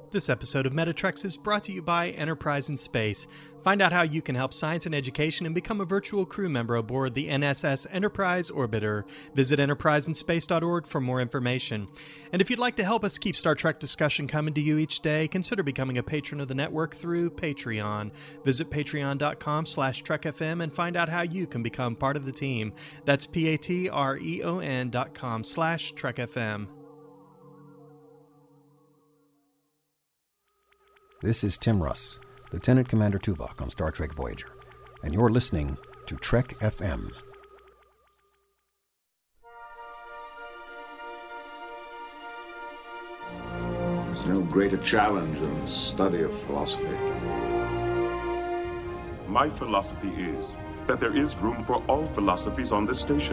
This episode of Metatrex is brought to you by Enterprise in Space. Find out how you can help science and education and become a virtual crew member aboard the NSS Enterprise Orbiter. Visit enterpriseinspace.org for more information. And if you'd like to help us keep Star Trek discussion coming to you each day, consider becoming a patron of the network through Patreon. Visit patreon.com/trekfm and find out how you can become part of the team. That's patreon.com/trekfm. This is Tim Russ, Lieutenant Commander Tuvok on Star Trek Voyager, and you're listening to Trek FM. There's no greater challenge than the study of philosophy. My philosophy is that there is room for all philosophies on this station.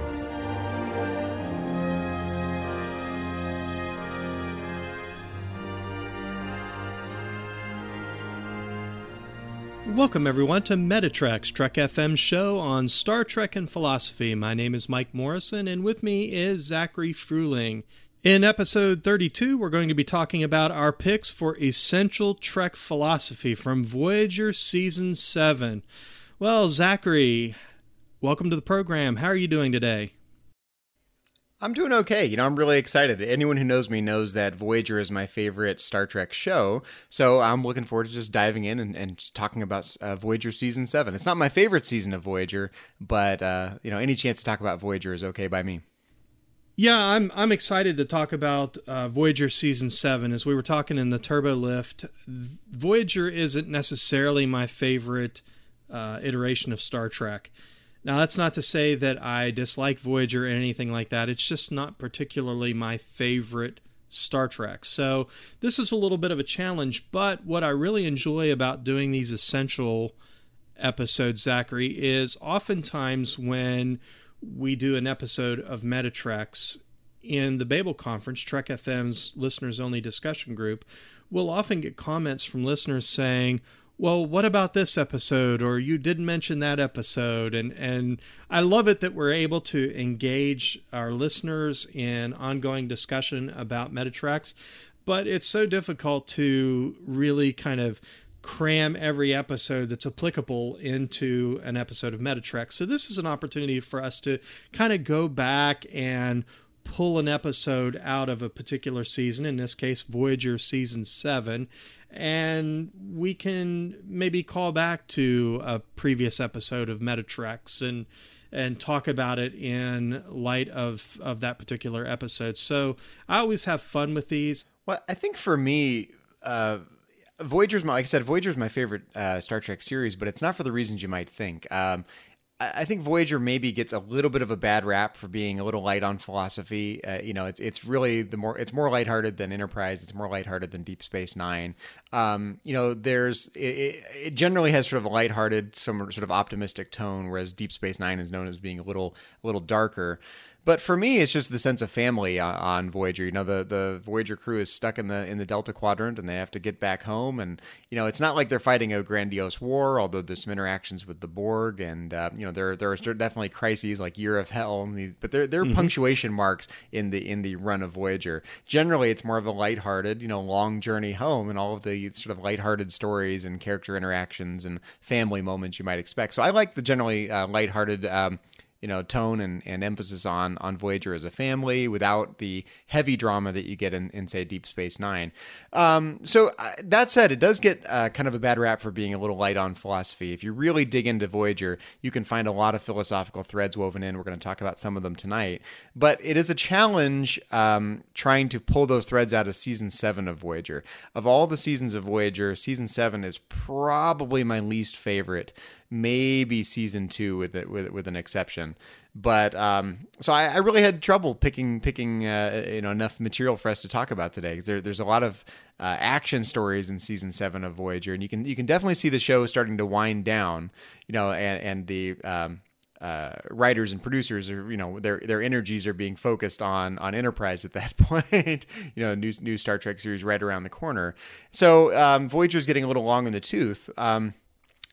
Welcome, everyone, to Metatrex, Trek FM's show on Star Trek and philosophy. My name is Mike Morrison, and with me is Zachary Fruling. In episode 32, we're going to be talking about our picks for Essential Trek Philosophy from Voyager Season 7. Well, Zachary, welcome to the program. How are you doing today? I'm doing okay. I'm really excited. Anyone who knows me knows that Voyager is my favorite Star Trek show, so I'm looking forward to just diving in and talking about Voyager Season 7. It's not my favorite season of Voyager, but any chance to talk about Voyager is okay by me. Yeah, I'm excited to talk about Voyager Season 7. As we were talking in the Turbo Lift, Voyager isn't necessarily my favorite iteration of Star Trek. Now, that's not to say that I dislike Voyager or anything like that. It's just not particularly my favorite Star Trek. So this is a little bit of a challenge, but what I really enjoy about doing these essential episodes, Zachary, is oftentimes when we do an episode of Metatrex in the Babel Conference, Trek FM's listeners-only discussion group, we'll often get comments from listeners saying, well, what about this episode? Or you didn't mention that episode. And I love it that we're able to engage our listeners in ongoing discussion about Metatrex, but it's so difficult to really kind of cram every episode that's applicable into an episode of Metatrex. So this is an opportunity for us to kind of go back and pull an episode out of a particular season, in this case, Voyager Season 7, and we can maybe call back to a previous episode of Metatrex and talk about it in light of that particular episode. So I always have fun with these. Well, I think for me, Voyager's like I said, Voyager's my favorite Star Trek series, but it's not for the reasons you might think. I think Voyager maybe gets a little bit of a bad rap for being a little light on philosophy. It's really it's more lighthearted than Enterprise. It's more lighthearted than Deep Space Nine. It generally has sort of a lighthearted, some sort of optimistic tone, whereas Deep Space Nine is known as being a little darker. But for me, it's just the sense of family on Voyager. The Voyager crew is stuck in the Delta Quadrant, and they have to get back home. And it's not like they're fighting a grandiose war, although there's some interactions with the Borg, and there are definitely crises like Year of Hell, but there are punctuation marks in the run of Voyager. Generally, it's more of a lighthearted, long journey home, and all of the sort of lighthearted stories and character interactions and family moments you might expect. So I like the generally lighthearted tone and emphasis on Voyager as a family without the heavy drama that you get in say, Deep Space Nine. So that said, it does get kind of a bad rap for being a little light on philosophy. If you really dig into Voyager, you can find a lot of philosophical threads woven in. We're going to talk about some of them tonight. But it is a challenge trying to pull those threads out of Season 7 of Voyager. Of all the seasons of Voyager, Season 7 is probably my least favorite. Maybe Season 2 with an exception, but so I really had trouble picking enough material for us to talk about today. There's a lot of action stories in Season 7 of Voyager, and you can definitely see the show starting to wind down. And the writers and producers are their energies are being focused on Enterprise at that point. New Star Trek series right around the corner. So Voyager is getting a little long in the tooth.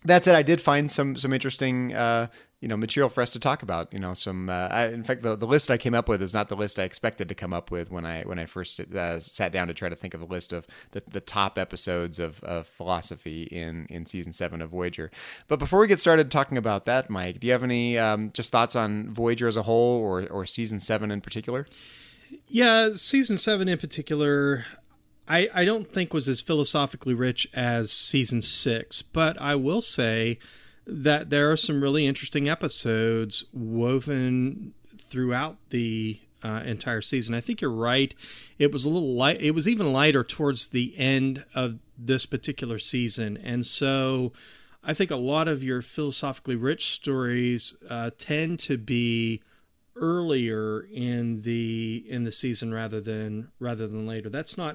That said, I did find some interesting material for us to talk about. In fact, the list I came up with is not the list I expected to come up with when I first sat down to try to think of a list of the top episodes of philosophy in season 7 of Voyager. But before we get started talking about that, Mike, do you have any just thoughts on Voyager as a whole, or season 7 in particular? Yeah, season 7 in particular, I don't think was as philosophically rich as season 6, but I will say that there are some really interesting episodes woven throughout the entire season. I think you're right. It was a little light. It was even lighter towards the end of this particular season, and so I think a lot of your philosophically rich stories tend to be earlier in the season rather than later. That's not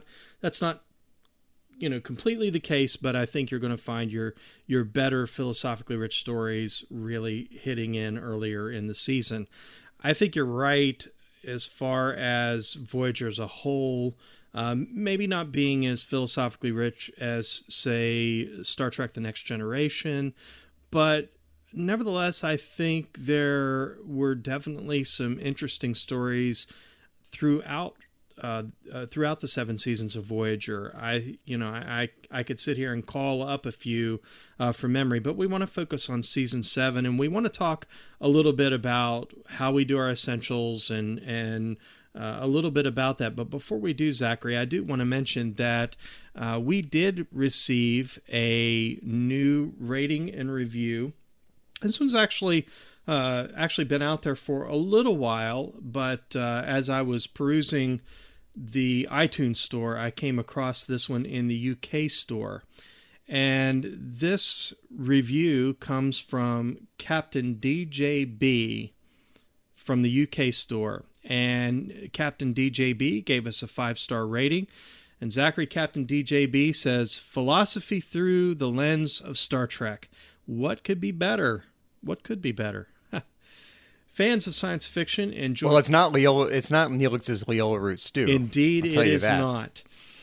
completely the case, but I think you're going to find your better philosophically rich stories really hitting in earlier in the season. I think you're right as far as Voyager as a whole, maybe not being as philosophically rich as, say, Star Trek: The Next Generation, but nevertheless, I think there were definitely some interesting stories throughout the 7 seasons of Voyager. I could sit here and call up a few from memory, but we want to focus on season 7, and we want to talk a little bit about how we do our essentials and a little bit about that. But before we do, Zachary, I do want to mention that we did receive a new rating and review. This one's actually been out there for a little while, but as I was perusing the iTunes store, I came across this one in the UK store. And this review comes from Captain DJB from the UK store. And Captain DJB gave us a 5-star rating. And Zachary, Captain DJB says, "Philosophy through the lens of Star Trek. What could be better? What could be better?" Fans of science fiction enjoy... Well, it's not Neelix's Leola root stew. Indeed, it is not.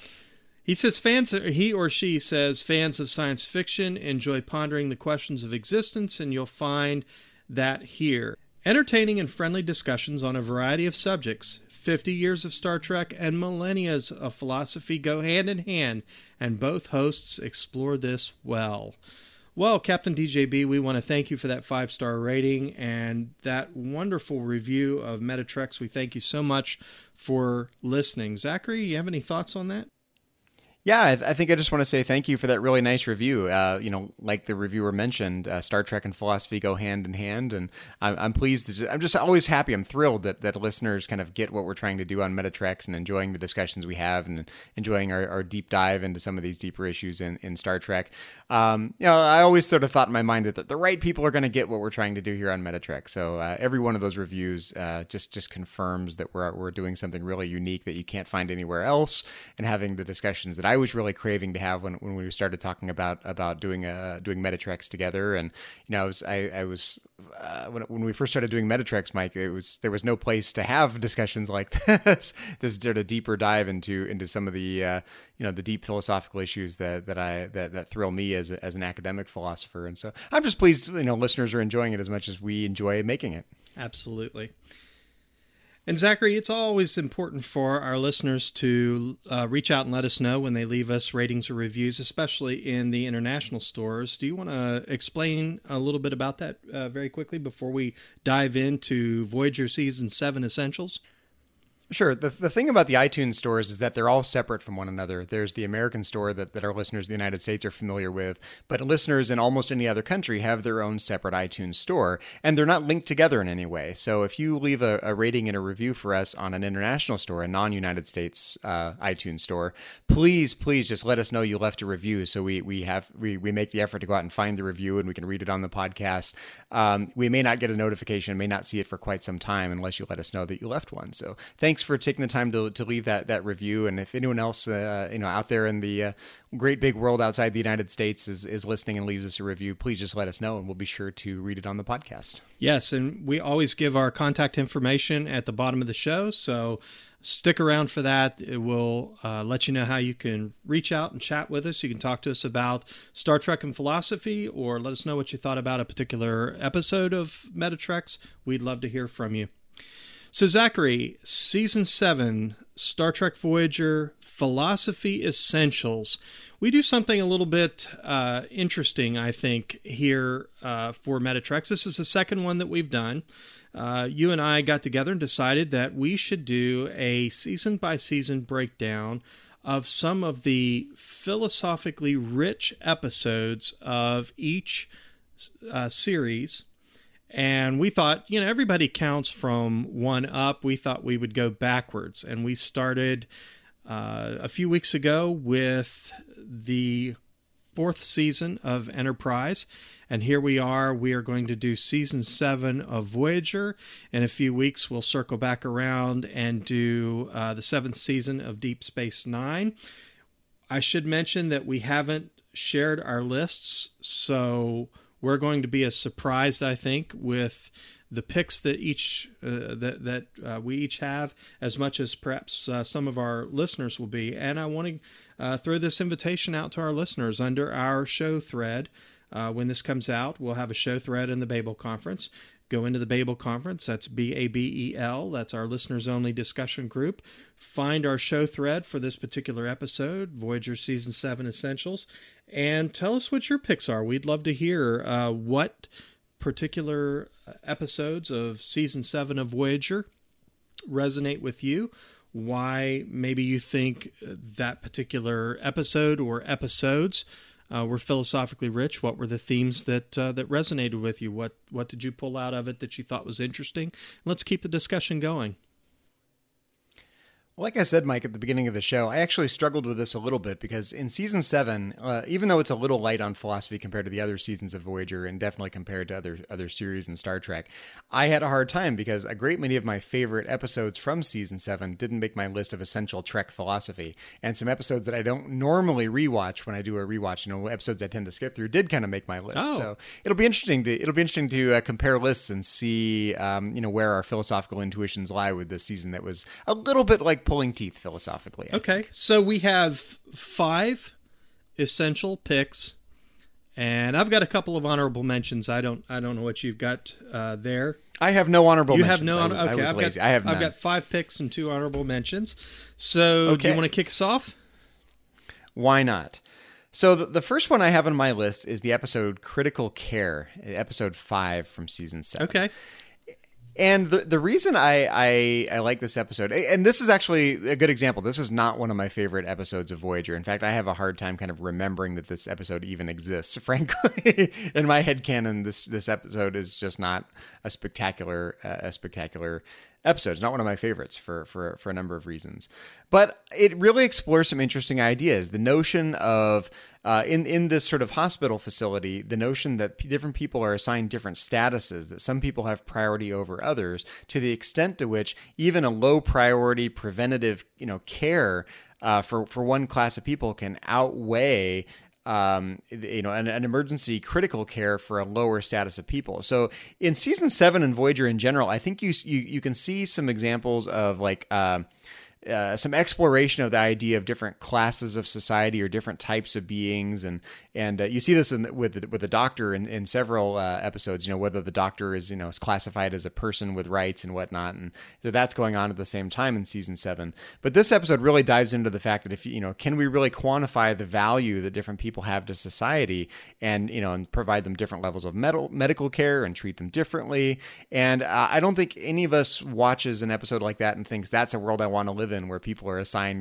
He or she says, fans of science fiction enjoy pondering the questions of existence, and you'll find that here. Entertaining and friendly discussions on a variety of subjects. 50 years of Star Trek and millennia of philosophy go hand in hand, and both hosts explore this well. Well, Captain DJB, we want to thank you for that 5-star rating and that wonderful review of Metatrex. We thank you so much for listening. Zachary, you have any thoughts on that? Yeah, I think I just want to say thank you for that really nice review. Like the reviewer mentioned, Star Trek and philosophy go hand in hand, and I'm pleased. I'm just always happy. I'm thrilled that listeners kind of get what we're trying to do on Metatrex and enjoying the discussions we have and enjoying our deep dive into some of these deeper issues in Star Trek. I always sort of thought in my mind that the right people are going to get what we're trying to do here on Metatrex. So every one of those reviews just confirms that we're doing something really unique that you can't find anywhere else, and having the discussions that I was really craving to have when we started talking about doing Metatrex together. And I was when we first started doing Metatrex, Mike, there was no place to have discussions like this sort of deeper dive into some of the the deep philosophical issues that thrill me as an academic philosopher. And so I'm just pleased listeners are enjoying it as much as we enjoy making it. Absolutely. And Zachary, it's always important for our listeners to reach out and let us know when they leave us ratings or reviews, especially in the international stores. Do you want to explain a little bit about that very quickly before we dive into Voyager Season 7 Essentials? Sure. The thing about the iTunes stores is that they're all separate from one another. There's the American store that our listeners in the United States are familiar with, but listeners in almost any other country have their own separate iTunes store, and they're not linked together in any way. So if you leave a rating and a review for us on an international store, a non-United States iTunes store, please just let us know you left a review so we make the effort to go out and find the review and we can read it on the podcast. We may not get a notification, may not see it for quite some time unless you let us know that you left one. So thanks for taking the time to leave that review. And if anyone else out there in the great big world outside the United States is listening and leaves us a review, please just let us know and we'll be sure to read it on the podcast. Yes, and we always give our contact information at the bottom of the show, so Stick around for that. It will let you know how you can reach out and chat with us. You can talk to us about Star Trek and philosophy, or let us know what you thought about a particular episode of Metatreks. We'd love to hear from you. So, Zachary, Season 7, Star Trek Voyager, Philosophy Essentials. We do something a little bit interesting, I think, here for Metatreks. This is the second one that we've done. You and I got together and decided that we should do a season-by-season breakdown of some of the philosophically rich episodes of each series. And we thought, everybody counts from one up. We thought we would go backwards. And we started a few weeks ago with the 4th season of Enterprise. And here we are. We are going to do Season 7 of Voyager. In a few weeks, we'll circle back around and do the 7th season of Deep Space Nine. I should mention that we haven't shared our lists, so we're going to be as surprised, I think, with the picks that we each have, as much as perhaps some of our listeners will be. And I want to throw this invitation out to our listeners under our show thread. When this comes out, we'll have a show thread in the Babel Conference. Go into the Babel Conference. That's BABEL. That's our listeners-only discussion group. Find our show thread for this particular episode, Voyager Season 7 Essentials, and tell us what your picks are. We'd love to hear what particular episodes of Season 7 of Voyager resonate with you, why maybe you think that particular episode or episodes were philosophically rich. What were the themes that resonated with you? What did you pull out of it that you thought was interesting? Let's keep the discussion going. Like I said, Mike, at the beginning of the show, I actually struggled with this a little bit because in Season 7, even though it's a little light on philosophy compared to the other seasons of Voyager and definitely compared to other series in Star Trek, I had a hard time because a great many of my favorite episodes from Season 7 didn't make my list of essential Trek philosophy. And some episodes that I don't normally rewatch when I do a rewatch, episodes I tend to skip through, did kind of make my list. Oh. So it'll be interesting to compare lists and see where our philosophical intuitions lie with this season that was a little bit like pulling teeth philosophically. Okay, so we have 5 essential picks, and I've got a couple of honorable mentions. I don't know what you've got there. I have no honorable mentions. You have no I was lazy. I have none. I've got 5 picks and 2 honorable mentions. So do you want to kick us off? Why not? So the first one I have on my list is the episode Critical Care, episode 5 from Season 7. Okay. And the reason I like this episode, and this is actually a good example, this is not one of my favorite episodes of Voyager. In fact, I have a hard time kind of remembering that this episode even exists, frankly. In my headcanon, this episode is just not a spectacular episode. It's not one of my favorites for a number of reasons. But it really explores some interesting ideas. The notion of, in this sort of hospital facility, the notion that different people are assigned different statuses, that some people have priority over others, to the extent to which even a low priority preventative, care for one class of people can outweigh an emergency critical care for a lower status of people. So in Season 7 and Voyager in general, I think you can see some examples of some exploration of the idea of different classes of society or different types of beings, and you see this with the Doctor in several episodes. Whether the Doctor is is classified as a person with rights and whatnot, and so that's going on at the same time in Season 7. But this episode really dives into the fact that if can we really quantify the value that different people have to society, and and provide them different levels of medical care and treat them differently. And I don't think any of us watches an episode like that and thinks that's a world I want to live in, where people are assigned,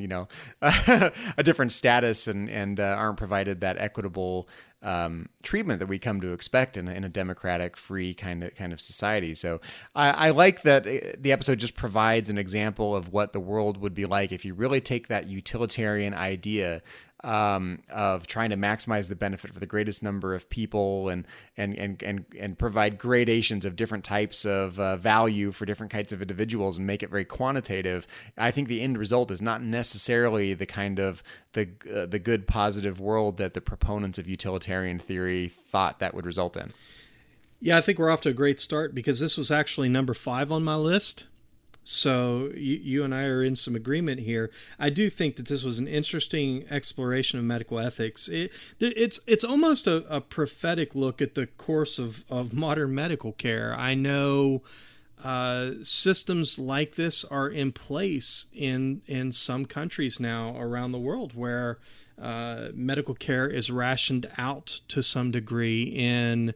a different status and aren't provided that equitable treatment that we come to expect in a democratic, free kind of society. So I like that the episode just provides an example of what the world would be like if you really take that utilitarian idea of trying to maximize the benefit for the greatest number of people and provide gradations of different types of value for different kinds of individuals and make it very quantitative. I think the end result is not necessarily the kind of the good positive world that the proponents of utilitarian theory thought that would result in. Yeah, I think we're off to a great start because this was actually number 5 on my list. So you and I are in some agreement here. I do think that this was an interesting exploration of medical ethics. It's almost a prophetic look at the course of modern medical care. I know systems like this are in place in some countries now around the world where medical care is rationed out to some degree in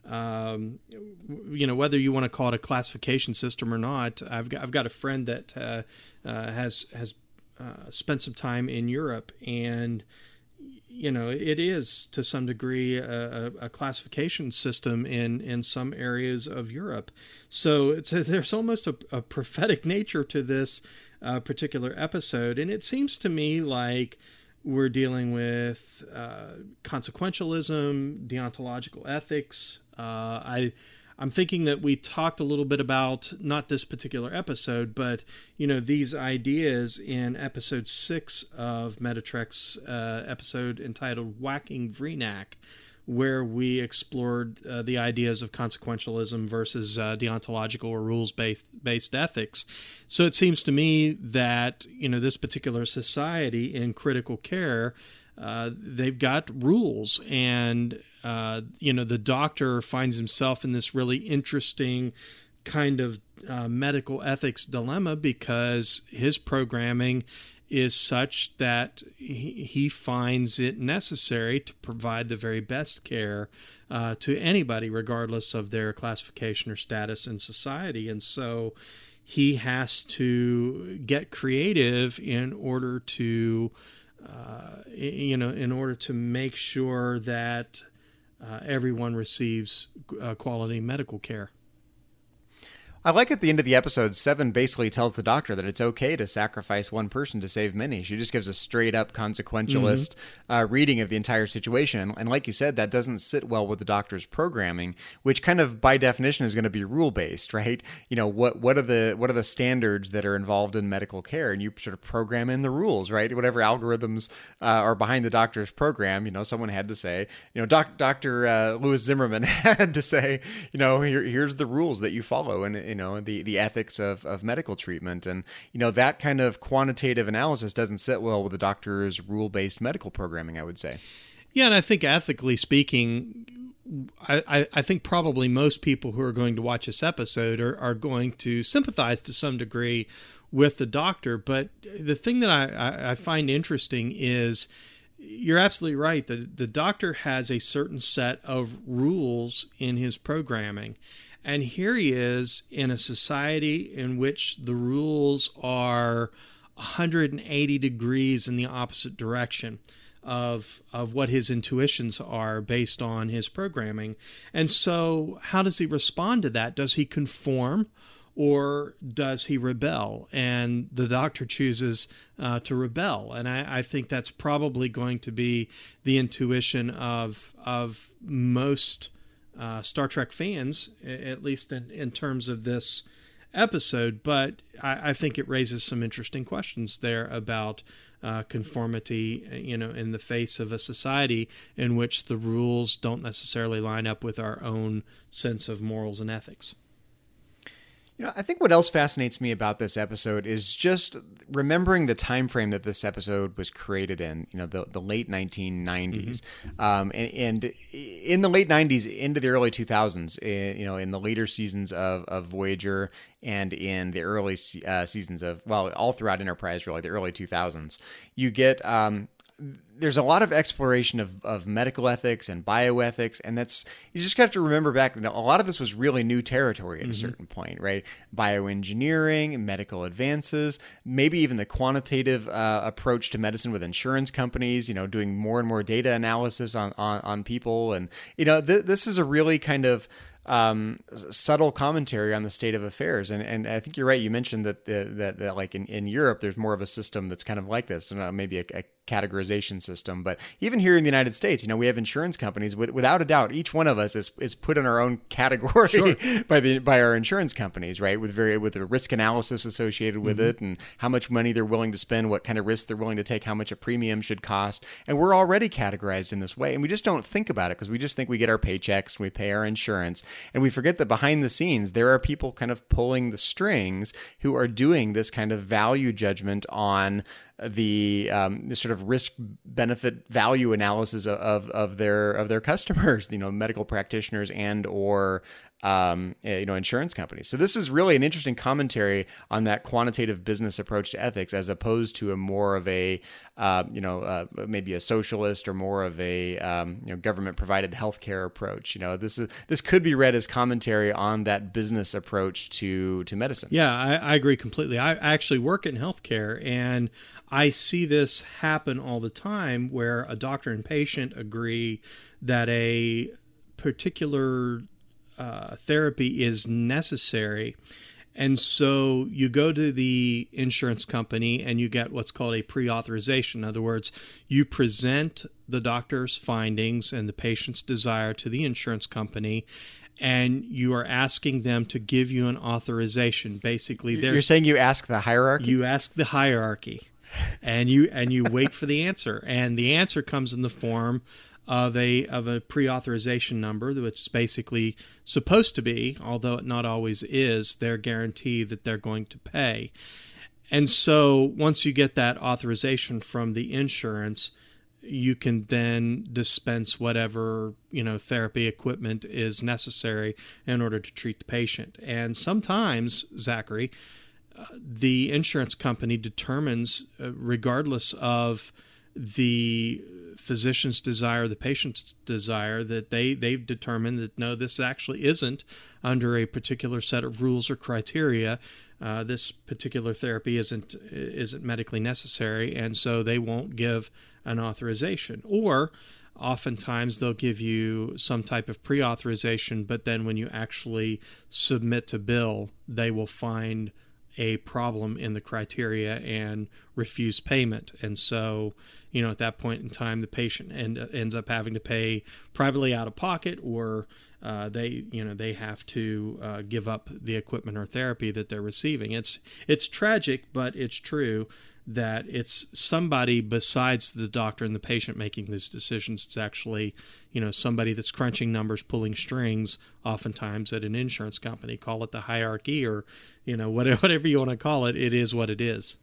whether you want to call it a classification system or not. I've got a friend that has spent some time in Europe, and it is to some degree a classification system in some areas of Europe. So there's almost a prophetic nature to this particular episode, and it seems to me like we're dealing with consequentialism, deontological ethics. I'm thinking that we talked a little bit about, not this particular episode, but these ideas in episode 6 of Metatrek's episode entitled Whacking Vreenak, where we explored the ideas of consequentialism versus deontological or rules-based ethics. So it seems to me that this particular society in critical care, they've got rules, and the doctor finds himself in this really interesting kind of medical ethics dilemma because his programming is such that he finds it necessary to provide the very best care to anybody, regardless of their classification or status in society. And so he has to get creative in order to, make sure that everyone receives quality medical care. I like at the end of the episode, Seven basically tells the doctor that it's okay to sacrifice one person to save many. She just gives a straight up consequentialist reading of the entire situation. And like you said, that doesn't sit well with the doctor's programming, which kind of by definition is going to be rule based, right? What are the standards that are involved in medical care? And you sort of program in the rules, right? Whatever algorithms are behind the doctor's program, someone had to say, Dr. Louis Zimmerman had to say, here's the rules that you follow. And the ethics of medical treatment. And, that kind of quantitative analysis doesn't sit well with the doctor's rule-based medical programming, I would say. Yeah, and I think ethically speaking, I think probably most people who are going to watch this episode are going to sympathize to some degree with the doctor. But the thing that I find interesting is you're absolutely right. The doctor has a certain set of rules in his programming. And here he is in a society in which the rules are 180 degrees in the opposite direction of what his intuitions are based on his programming. And so how does he respond to that? Does he conform or does he rebel? And the doctor chooses to rebel. And I think that's probably going to be the intuition of most Star Trek fans, at least in terms of this episode. But I think it raises some interesting questions there about conformity, in the face of a society in which the rules don't necessarily line up with our own sense of morals and ethics. I think what else fascinates me about this episode is just remembering the time frame that this episode was created in, the late 1990s. And in the late 90s into the early 2000s, in the later seasons of Voyager and in the early seasons of, all throughout Enterprise, really, the early 2000s, you get... there's a lot of exploration of medical ethics and bioethics, and you just have to remember back, a lot of this was really new territory at a certain point, right? Bioengineering, medical advances, maybe even the quantitative approach to medicine with insurance companies, doing more and more data analysis on people. And, this is a really kind of subtle commentary on the state of affairs. And I think you're right. You mentioned that like in Europe, there's more of a system that's kind of like this, maybe a categorization system. But even here in the United States, you know, we have insurance companies. Without a doubt, each one of us is put in our own category by our insurance companies, right? With a risk analysis associated with it, and how much money they're willing to spend, what kind of risk they're willing to take, how much a premium should cost. And we're already categorized in this way, and we just don't think about it because we just think we get our paychecks and we pay our insurance, and we forget that behind the scenes there are people kind of pulling the strings who are doing this kind of value judgment on the sort of risk benefit value analysis of their customers, you know, medical practitioners and or insurance companies. So this is really an interesting commentary on that quantitative business approach to ethics, as opposed to a more of a maybe a socialist or more of a government provided healthcare approach. You know, this could be read as commentary on that business approach to medicine. Yeah, I agree completely. I actually work in healthcare, and I see this happen all the time where a doctor and patient agree that a particular therapy is necessary. And so you go to the insurance company and you get what's called a pre-authorization. In other words, you present the doctor's findings and the patient's desire to the insurance company, and you are asking them to give you an authorization. Basically, you're saying you ask the hierarchy? You ask the hierarchy, and you wait for the answer. And the answer comes in the form of a pre-authorization number, which is basically supposed to be, although it not always is, their guarantee that they're going to pay. And so once you get that authorization from the insurance, you can then dispense whatever, therapy equipment is necessary in order to treat the patient. And sometimes, Zachary, the insurance company determines, regardless of the physician's desire, the patient's desire, that they've determined that no, this actually isn't under a particular set of rules or criteria. This particular therapy isn't medically necessary, and so they won't give an authorization. Or oftentimes they'll give you some type of pre-authorization, but then when you actually submit to bill, they will find a problem in the criteria and refuse payment. And so, at that point in time, the patient ends up having to pay privately out of pocket, or they have to give up the equipment or therapy that they're receiving. It's tragic, but it's true that it's somebody besides the doctor and the patient making these decisions. It's actually, somebody that's crunching numbers, pulling strings, oftentimes at an insurance company. Call it the hierarchy or, whatever you want to call it. It is what it is.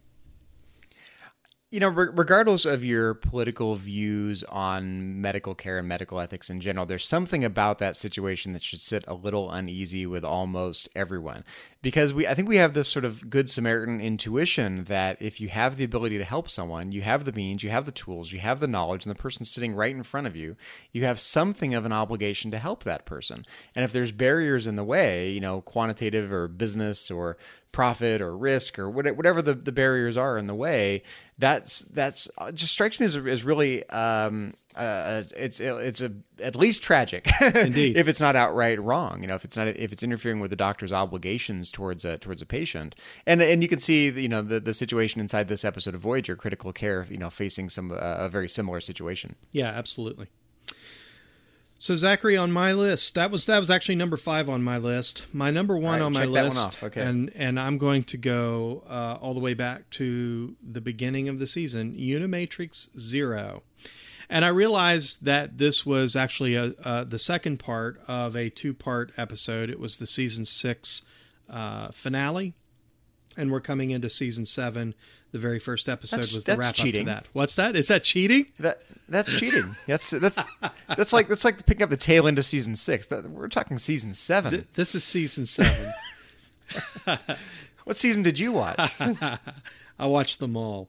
Regardless of your political views on medical care and medical ethics in general, there's something about that situation that should sit a little uneasy with almost everyone. Because I think we have this sort of good Samaritan intuition that if you have the ability to help someone, you have the means, you have the tools, you have the knowledge, and the person's sitting right in front of you, you have something of an obligation to help that person. And if there's barriers in the way, quantitative or business or profit or risk or whatever the barriers are in the way, that's just strikes me as really it's at least tragic. Indeed. If it's not outright wrong, if it's interfering with the doctor's obligations towards a patient. And you can see the situation inside this episode of Voyager, critical care, facing a very similar situation. Yeah, absolutely. So Zachary, on my list, that was actually number 5 on my list. My number 1 on my list, that one off. Okay. and I'm going to go all the way back to the beginning of the season, Unimatrix Zero. And I realized that this was actually the second part of a 2-part episode. It was the season 6 finale, and we're coming into season 7. The very first episode was the wrap cheating. up to that. What's that? Is that cheating? That's cheating. That's like picking up the tail end of season 6. We're talking season 7. This is season 7. What season did you watch? I watched them all.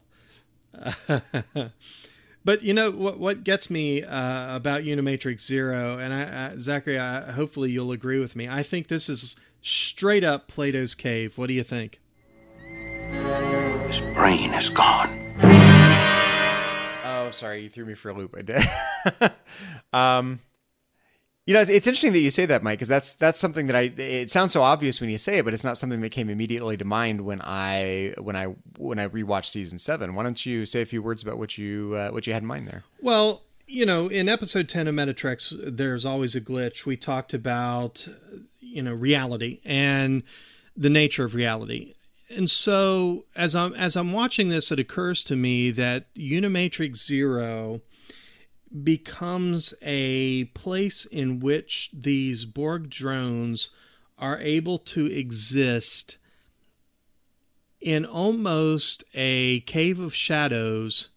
But what gets me about Unimatrix Zero, and Zachary, hopefully you'll agree with me. I think this is straight up Plato's Cave. What do you think? His brain is gone. Oh, sorry, you threw me for a loop. I did. You know, it's interesting that you say that, Mike, because that's something that it sounds so obvious when you say it, but it's not something that came immediately to mind when I rewatched season 7. Why don't you say a few words about what you had in mind there? Well, you know, in episode 10 of Metatrex, there's always a glitch. We talked about, you know, reality and the nature of reality. And so as I'm watching this, it occurs to me that Unimatrix Zero becomes a place in which these Borg drones are able to exist in almost a cave of shadows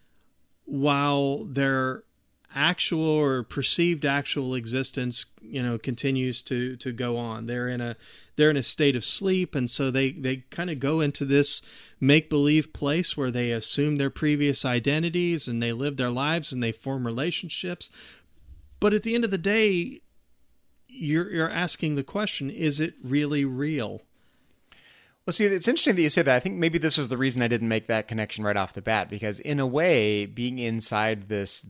while their actual or perceived actual existence, you know, continues to go on. They're in a state of sleep, and so they kind of go into this make-believe place where they assume their previous identities and they live their lives and they form relationships. But at the end of the day, you're asking the question, is it really real? Well, see, it's interesting that you say that. I think maybe this was the reason I didn't make that connection right off the bat, because in a way, being inside this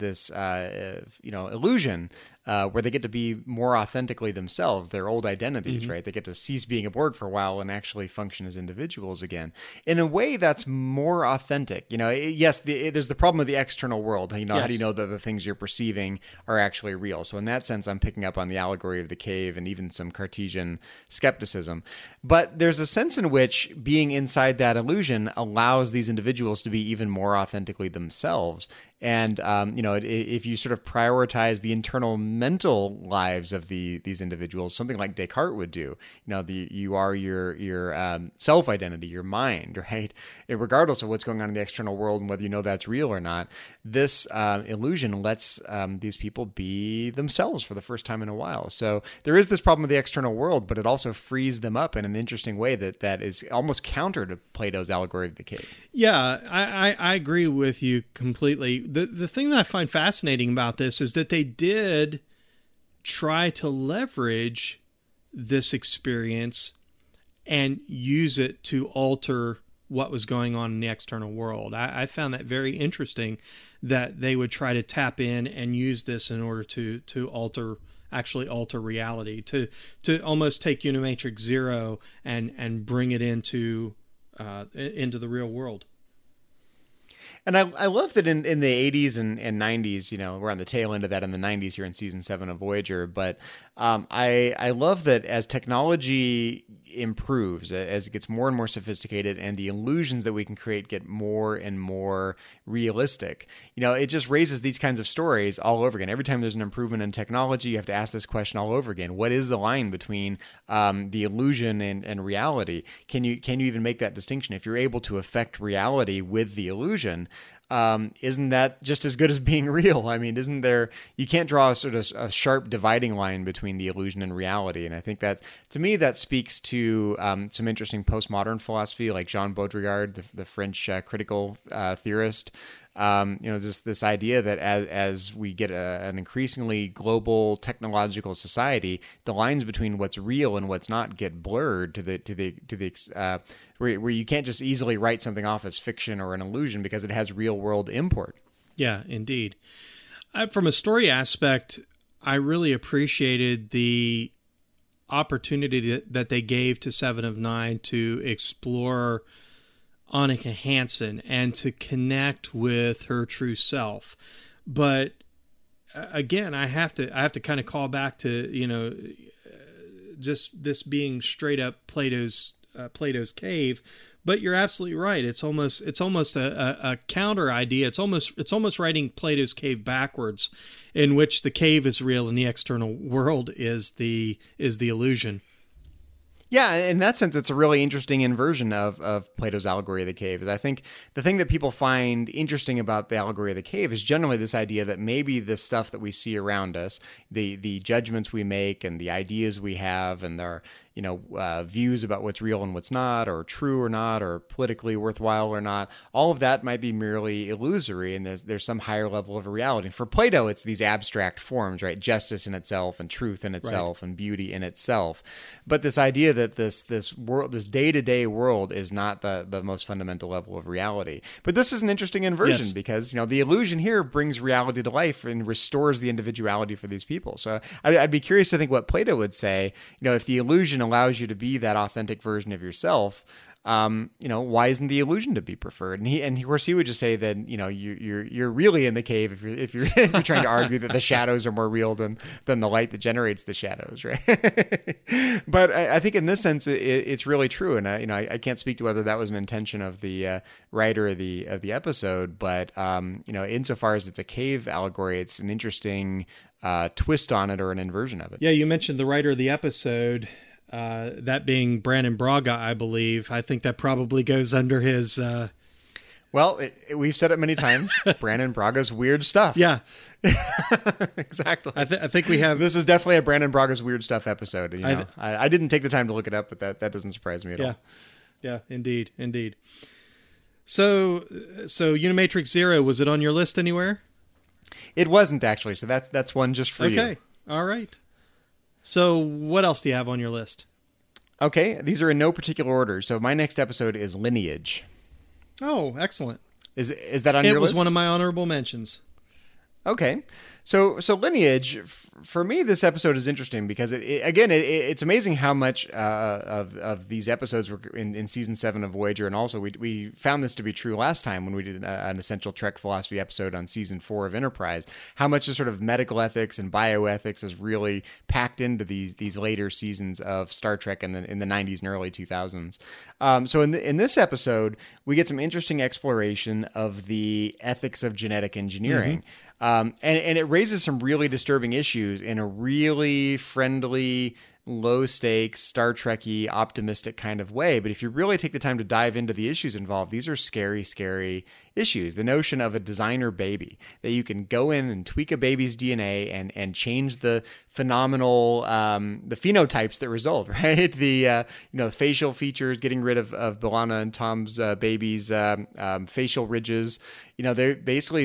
illusion, where they get to be more authentically themselves, their old identities, right? They get to cease being a Borg for a while and actually function as individuals again. In a way, that's more authentic. You know, yes, there's the problem of the external world. You know, Yes. How do you know that the things you're perceiving are actually real? So in that sense, I'm picking up on the allegory of the cave and even some Cartesian skepticism. But there's a sense in which being inside that illusion allows these individuals to be even more authentically themselves. And, you know, if you sort of prioritize the internal mental lives of these individuals, something like Descartes would do, you know, you are your self-identity, your mind, right? Regardless of what's going on in the external world and whether you know that's real or not, this illusion lets these people be themselves for the first time in a while. So there is this problem with the external world, but it also frees them up in an interesting way that is almost counter to Plato's allegory of the cave. Yeah, I agree with you completely. The thing that I find fascinating about this is that they did try to leverage this experience and use it to alter what was going on in the external world. I found that very interesting, that they would try to tap in and use this in order to actually alter reality, to almost take Unimatrix Zero and bring it into the real world. And I love that in the 80s and 90s, you know, we're on the tail end of that in the 90s here in season 7 of Voyager. But I love that as technology improves, as it gets more and more sophisticated, and the illusions that we can create get more and more realistic, you know, it just raises these kinds of stories all over again. Every time there's an improvement in technology, you have to ask this question all over again. What is the line between the illusion and reality? Can you even make that distinction? If you're able to affect reality with the illusion, isn't that just as good as being real? I mean, isn't there, you can't draw a sort of a sharp dividing line between the illusion and reality. And I think that, to me, that speaks to some interesting postmodern philosophy, like Jean Baudrillard, the French critical theorist. You know, just this idea that as we get an increasingly global technological society, the lines between what's real and what's not get blurred to the where you can't just easily write something off as fiction or an illusion because it has real world import. Yeah, indeed. From a story aspect, I really appreciated the opportunity that they gave to Seven of Nine to explore Annika Hansen and to connect with her true self. But again, I have to kind of call back to, you know, just this being straight up Plato's cave. But you're absolutely right. It's almost a counter idea. It's almost writing Plato's cave backwards, in which the cave is real and the external world is the illusion. Yeah, in that sense, it's a really interesting inversion of Plato's allegory of the cave. I think the thing that people find interesting about the allegory of the cave is generally this idea that maybe the stuff that we see around us, the judgments we make and the ideas we have and our views about what's real and what's not, or true or not, or politically worthwhile or not. All of that might be merely illusory, and there's some higher level of a reality. And for Plato, it's these abstract forms, right? Justice in itself, and truth in itself, and beauty in itself. But this idea that this world, this day-to-day world, is not the most fundamental level of reality. But this is an interesting inversion because the illusion here brings reality to life and restores the individuality for these people. So I'd be curious to think what Plato would say. If the illusion allows you to be that authentic version of yourself, why isn't the illusion to be preferred? And of course he would just say that you're really in the cave if you're trying to argue that the shadows are more real than the light that generates the shadows, right? But I think in this sense it's really true, and I can't speak to whether that was an intention of the writer of the episode, but insofar as it's a cave allegory, it's an interesting twist on it, or an inversion of it. Yeah, you mentioned the writer of the episode. That being Brannon Braga, I believe. I think that probably goes under his... Well, we've said it many times. Brannon Braga's weird stuff. Yeah. Exactly. I think we have... This is definitely a Brannon Braga's weird stuff episode. I didn't take the time to look it up, but that doesn't surprise me at all. Yeah, indeed. So Unimatrix Zero, was it on your list anywhere? It wasn't, actually, so that's one just for you. Okay, all right. So what else do you have on your list? Okay, these are in no particular order. So my next episode is Lineage. Oh, excellent. Is that on your list? It was one of my honorable mentions. Okay. So Lineage, for me, this episode is interesting because it's amazing how much of these episodes were in season 7 of Voyager, and also we found this to be true last time when we did an Essential Trek Philosophy episode on season 4 of Enterprise. How much of sort of medical ethics and bioethics is really packed into these later seasons of Star Trek in the 90s and early 2000s. So in this episode, we get some interesting exploration of the ethics of genetic engineering. Mm-hmm. And it raises some really disturbing issues in a really friendly, low stakes, Star Trek-y, optimistic kind of way. But if you really take the time to dive into the issues involved, these are scary, scary issues. The notion of a designer baby, that you can go in and tweak a baby's DNA and change the phenomenal, the phenotypes that result, right? The, facial features, getting rid of B'Elanna and Tom's baby's facial ridges. They're basically,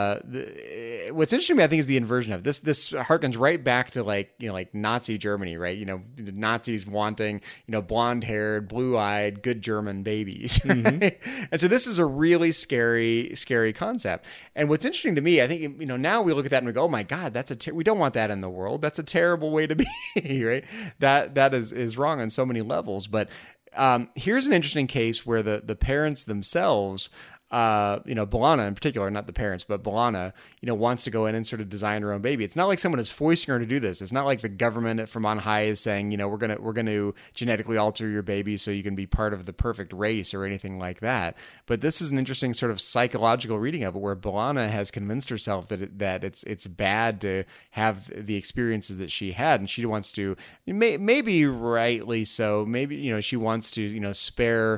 what's interesting to me, I think, is the inversion of this. This harkens right back to like Nazi Germany, right? The Nazis wanting, blonde-haired, blue-eyed, good German babies. Mm-hmm. And so this is a really scary, scary concept. And what's interesting to me, I think, now we look at that and we go, oh my God, we don't want that in the world. That's a terrible way to be, right? That is wrong on so many levels. But here's an interesting case where the parents themselves, B'Elanna in particular, not the parents, but B'Elanna, wants to go in and sort of design her own baby. It's not like someone is forcing her to do this. It's not like the government from on high is saying, we're going to genetically alter your baby so you can be part of the perfect race or anything like that. But this is an interesting sort of psychological reading of it, where B'Elanna has convinced herself that it's bad to have the experiences that she had, and she wants to, maybe rightly so, maybe she wants to spare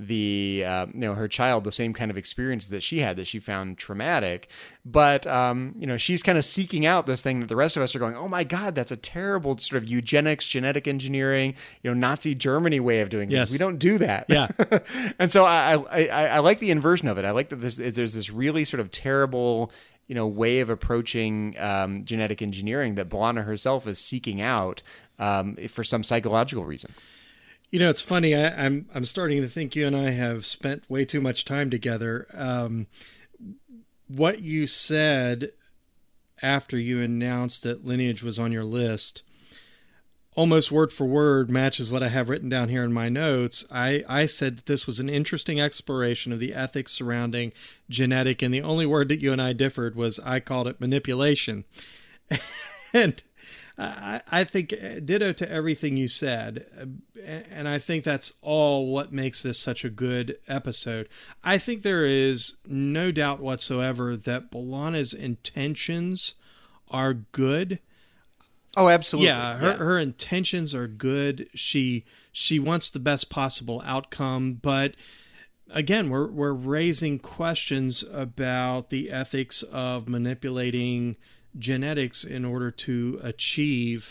her child the same kind of experience that she had, that she found traumatic. But she's kind of seeking out this thing that the rest of us are going, oh my God, that's a terrible sort of eugenics, genetic engineering, Nazi Germany way of doing yes. things. We don't do that. Yeah. And so I like the inversion of it. I like that there's this really sort of terrible way of approaching genetic engineering that B'Elanna herself is seeking out for some psychological reason. It's funny. I'm starting to think you and I have spent way too much time together. What you said after you announced that Lineage was on your list, almost word for word, matches what I have written down here in my notes. I said that this was an interesting exploration of the ethics surrounding genetic, and the only word that you and I differed was I called it manipulation. And I think ditto to everything you said, and I think that's all what makes this such a good episode. I think there is no doubt whatsoever that B'Elanna's intentions are good. Oh, absolutely. Yeah, her intentions are good. She wants the best possible outcome, but again, we're raising questions about the ethics of manipulating genetics in order to achieve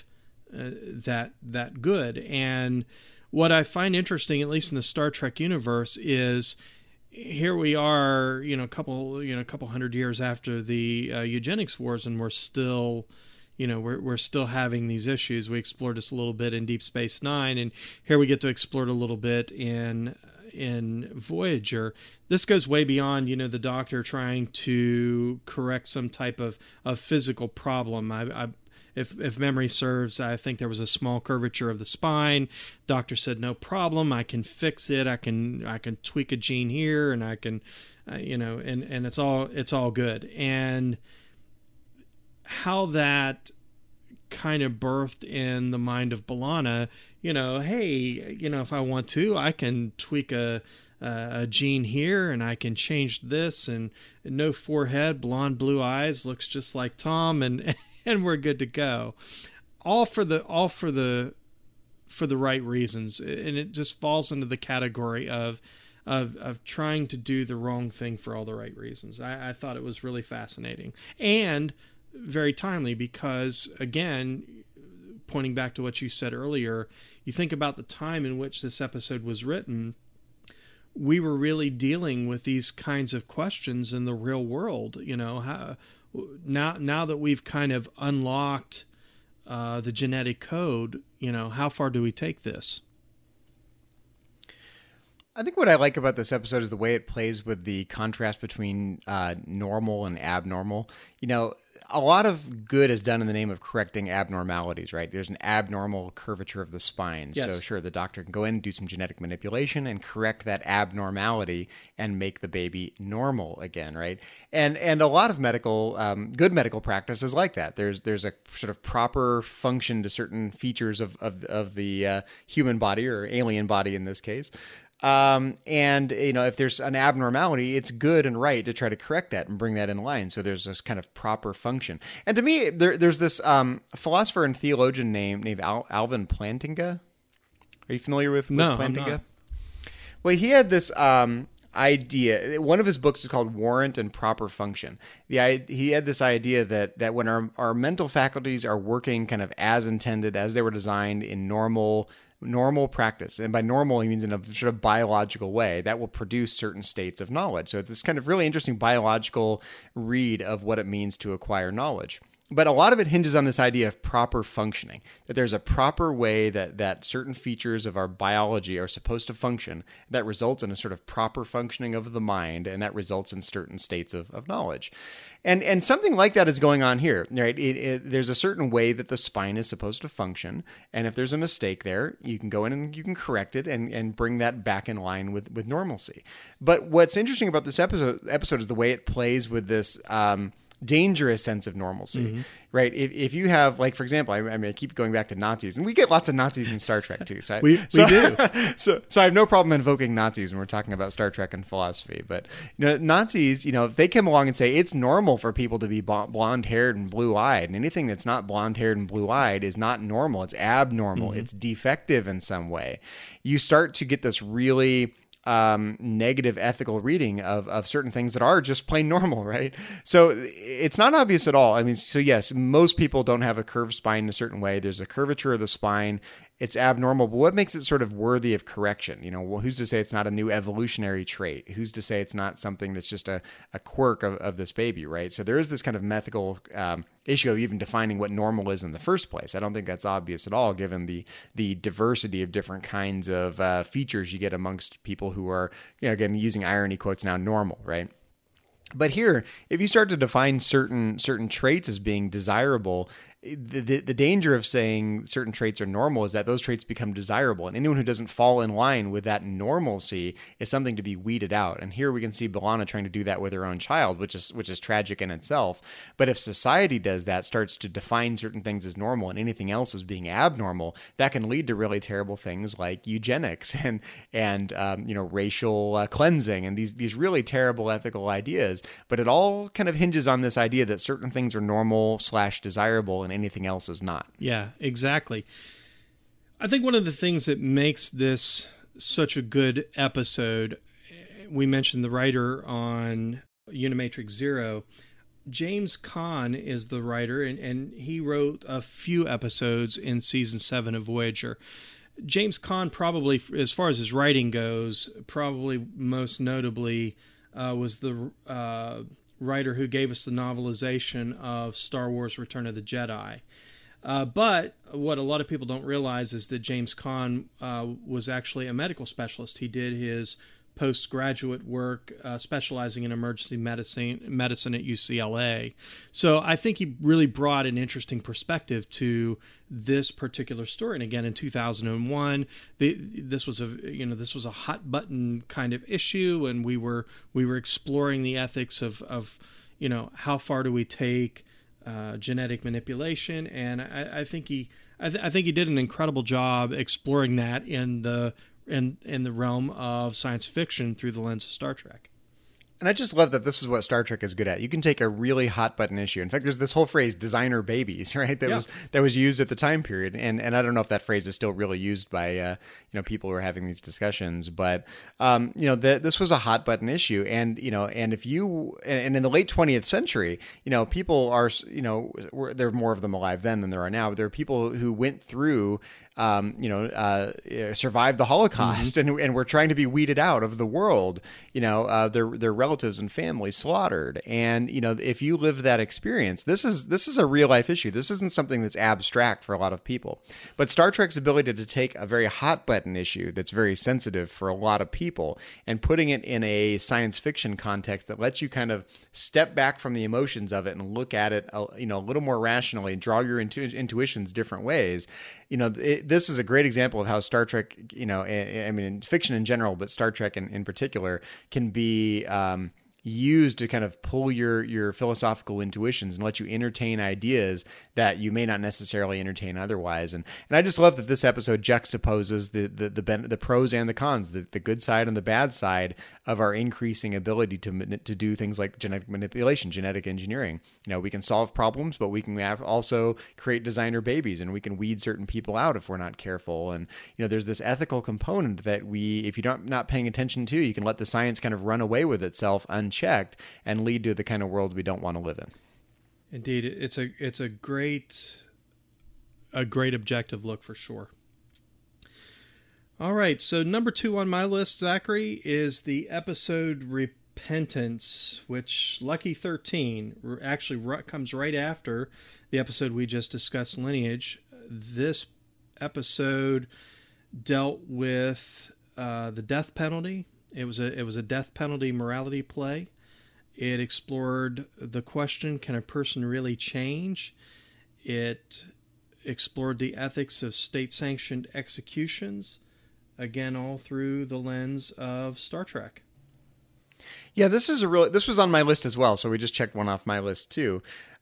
that good. And what I find interesting, at least in the Star Trek universe, is here we are, a couple hundred years after the eugenics wars, and we're still, we're still having these issues. We explored this a little bit in Deep Space Nine, and here we get to explore it a little bit in Voyager. This goes way beyond, the Doctor trying to correct some type of physical problem. If memory serves, I think there was a small curvature of the spine. Doctor said, no problem, I can fix it. I can tweak a gene here, and I can, and it's all good. And how that kind of birthed in the mind of B'Elanna, hey, if I want to, I can tweak a gene here, and I can change this, and no forehead, blonde blue eyes, looks just like Tom, and we're good to go. All for the right reasons, and it just falls into the category of trying to do the wrong thing for all the right reasons. I thought it was really fascinating and very timely because, again, pointing back to what you said earlier, you think about the time in which this episode was written. We were really dealing with these kinds of questions in the real world. Now that we've kind of unlocked the genetic code, how far do we take this? I think what I like about this episode is the way it plays with the contrast between normal and abnormal. A lot of good is done in the name of correcting abnormalities, right? There's an abnormal curvature of the spine. Yes. So sure, the doctor can go in and do some genetic manipulation and correct that abnormality and make the baby normal again, right? And a lot of good medical practice is like that. There's a sort of proper function to certain features of the human body, or alien body in this case. If there's an abnormality, it's good and right to try to correct that and bring that in line. So there's this kind of proper function. And to me, there's this philosopher and theologian named Alvin Plantinga. Are you familiar with No, Plantinga? I'm not. Well, he had this idea. One of his books is called Warrant and Proper Function. He had this idea that when our mental faculties are working kind of as intended, as they were designed in normal practice, and by normal he means in a sort of biological way, that will produce certain states of knowledge. So it's this kind of really interesting biological read of what it means to acquire knowledge. But a lot of it hinges on this idea of proper functioning, that there's a proper way that certain features of our biology are supposed to function that results in a sort of proper functioning of the mind, and that results in certain states of knowledge. And something like that is going on here, right? There's a certain way that the spine is supposed to function, and if there's a mistake there, you can go in and you can correct it and bring that back in line with normalcy. But what's interesting about this episode is the way it plays with this dangerous sense of normalcy, right? If you have, like, for example, I keep going back to Nazis, and we get lots of Nazis in Star Trek too. So we do. So I have no problem invoking Nazis when we're talking about Star Trek and philosophy. But Nazis, if they come along and say it's normal for people to be blonde-haired and blue-eyed, and anything that's not blonde-haired and blue-eyed is not normal, it's abnormal, it's defective in some way, you start to get this really negative ethical reading of certain things that are just plain normal, right? So it's not obvious at all. I mean, so yes, most people don't have a curved spine in a certain way. There's a curvature of the spine. It's abnormal, but what makes it sort of worthy of correction? Well, who's to say it's not a new evolutionary trait? Who's to say it's not something that's just a quirk of this baby, right? So there is this kind of ethical issue of even defining what normal is in the first place. I don't think that's obvious at all, given the diversity of different kinds of features you get amongst people who are, again, using irony quotes now, normal, right? But here, if you start to define certain traits as being desirable, the danger of saying certain traits are normal is that those traits become desirable, and anyone who doesn't fall in line with that normalcy is something to be weeded out. And here we can see B'Elanna trying to do that with her own child, which is tragic in itself. But if society does that, starts to define certain things as normal and anything else as being abnormal, that can lead to really terrible things like eugenics and racial cleansing and these really terrible ethical ideas. But it all kind of hinges on this idea that certain things are normal / desirable and anything else is not. Yeah, exactly. I think one of the things that makes this such a good episode, we mentioned the writer on Unimatrix Zero, James Caan is the writer, and he wrote a few episodes in season 7 of Voyager. James Caan probably, as far as his writing goes, probably most notably was the writer who gave us the novelization of Star Wars Return of the Jedi. But what a lot of people don't realize is that James Caan was actually a medical specialist. He did his postgraduate work specializing in emergency medicine at UCLA. So I think he really brought an interesting perspective to this particular story. And again, in 2001, this was a hot button kind of issue, and we were exploring the ethics of how far do we take genetic manipulation, and I think he did an incredible job exploring that in the realm of science fiction through the lens of Star Trek. And I just love that this is what Star Trek is good at. You can take a really hot button issue. In fact, there's this whole phrase "designer babies," right? That was used at the time period, and I don't know if that phrase is still really used by people who are having these discussions. But this was a hot button issue, and if you and in the late 20th century, people are there are more of them alive then than there are now. But there are people who went through. Survived the Holocaust, mm-hmm. and were trying to be weeded out of the world. Their relatives and family slaughtered. And if you live that experience, this is a real life issue. This isn't something that's abstract for a lot of people. But Star Trek's ability to take a very hot button issue that's very sensitive for a lot of people and putting it in a science fiction context that lets you kind of step back from the emotions of it and look at it, a little more rationally, and draw your intuitions different ways. This is a great example of how Star Trek, in fiction in general, but Star Trek in particular, can be used to kind of pull your philosophical intuitions and let you entertain ideas that you may not necessarily entertain otherwise. And I just love that this episode juxtaposes the pros and the cons, the good side and the bad side of our increasing ability to do things like genetic manipulation, genetic engineering. We can solve problems, but we can also create designer babies, and we can weed certain people out if we're not careful. And there's this ethical component that if you're not paying attention to, you can let the science kind of run away with itself unchecked and lead to the kind of world we don't want to live in. Indeed, it's a great objective look for sure. All right, so number 2 on my list, Zachary, is the episode Repentance, which Lucky 13 actually comes right after the episode we just discussed, Lineage. This episode dealt with the death penalty. It was a death penalty morality play. It explored the question, can a person really change? It explored the ethics of state-sanctioned executions, again, all through the lens of Star Trek. Yeah, this was on my list as well, so we just checked one off my list too.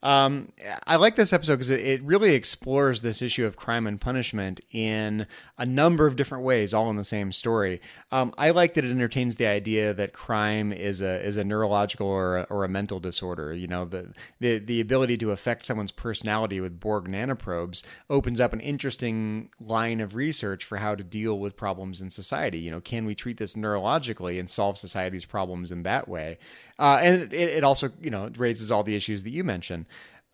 I like this episode because it really explores this issue of crime and punishment in a number of different ways, all in the same story. I like that it entertains the idea that crime is a neurological or a mental disorder. The ability to affect someone's personality with Borg nanoprobes opens up an interesting line of research for how to deal with problems in society. Can we treat this neurologically and solve society's problems in that way? And it also, raises all the issues that you mentioned.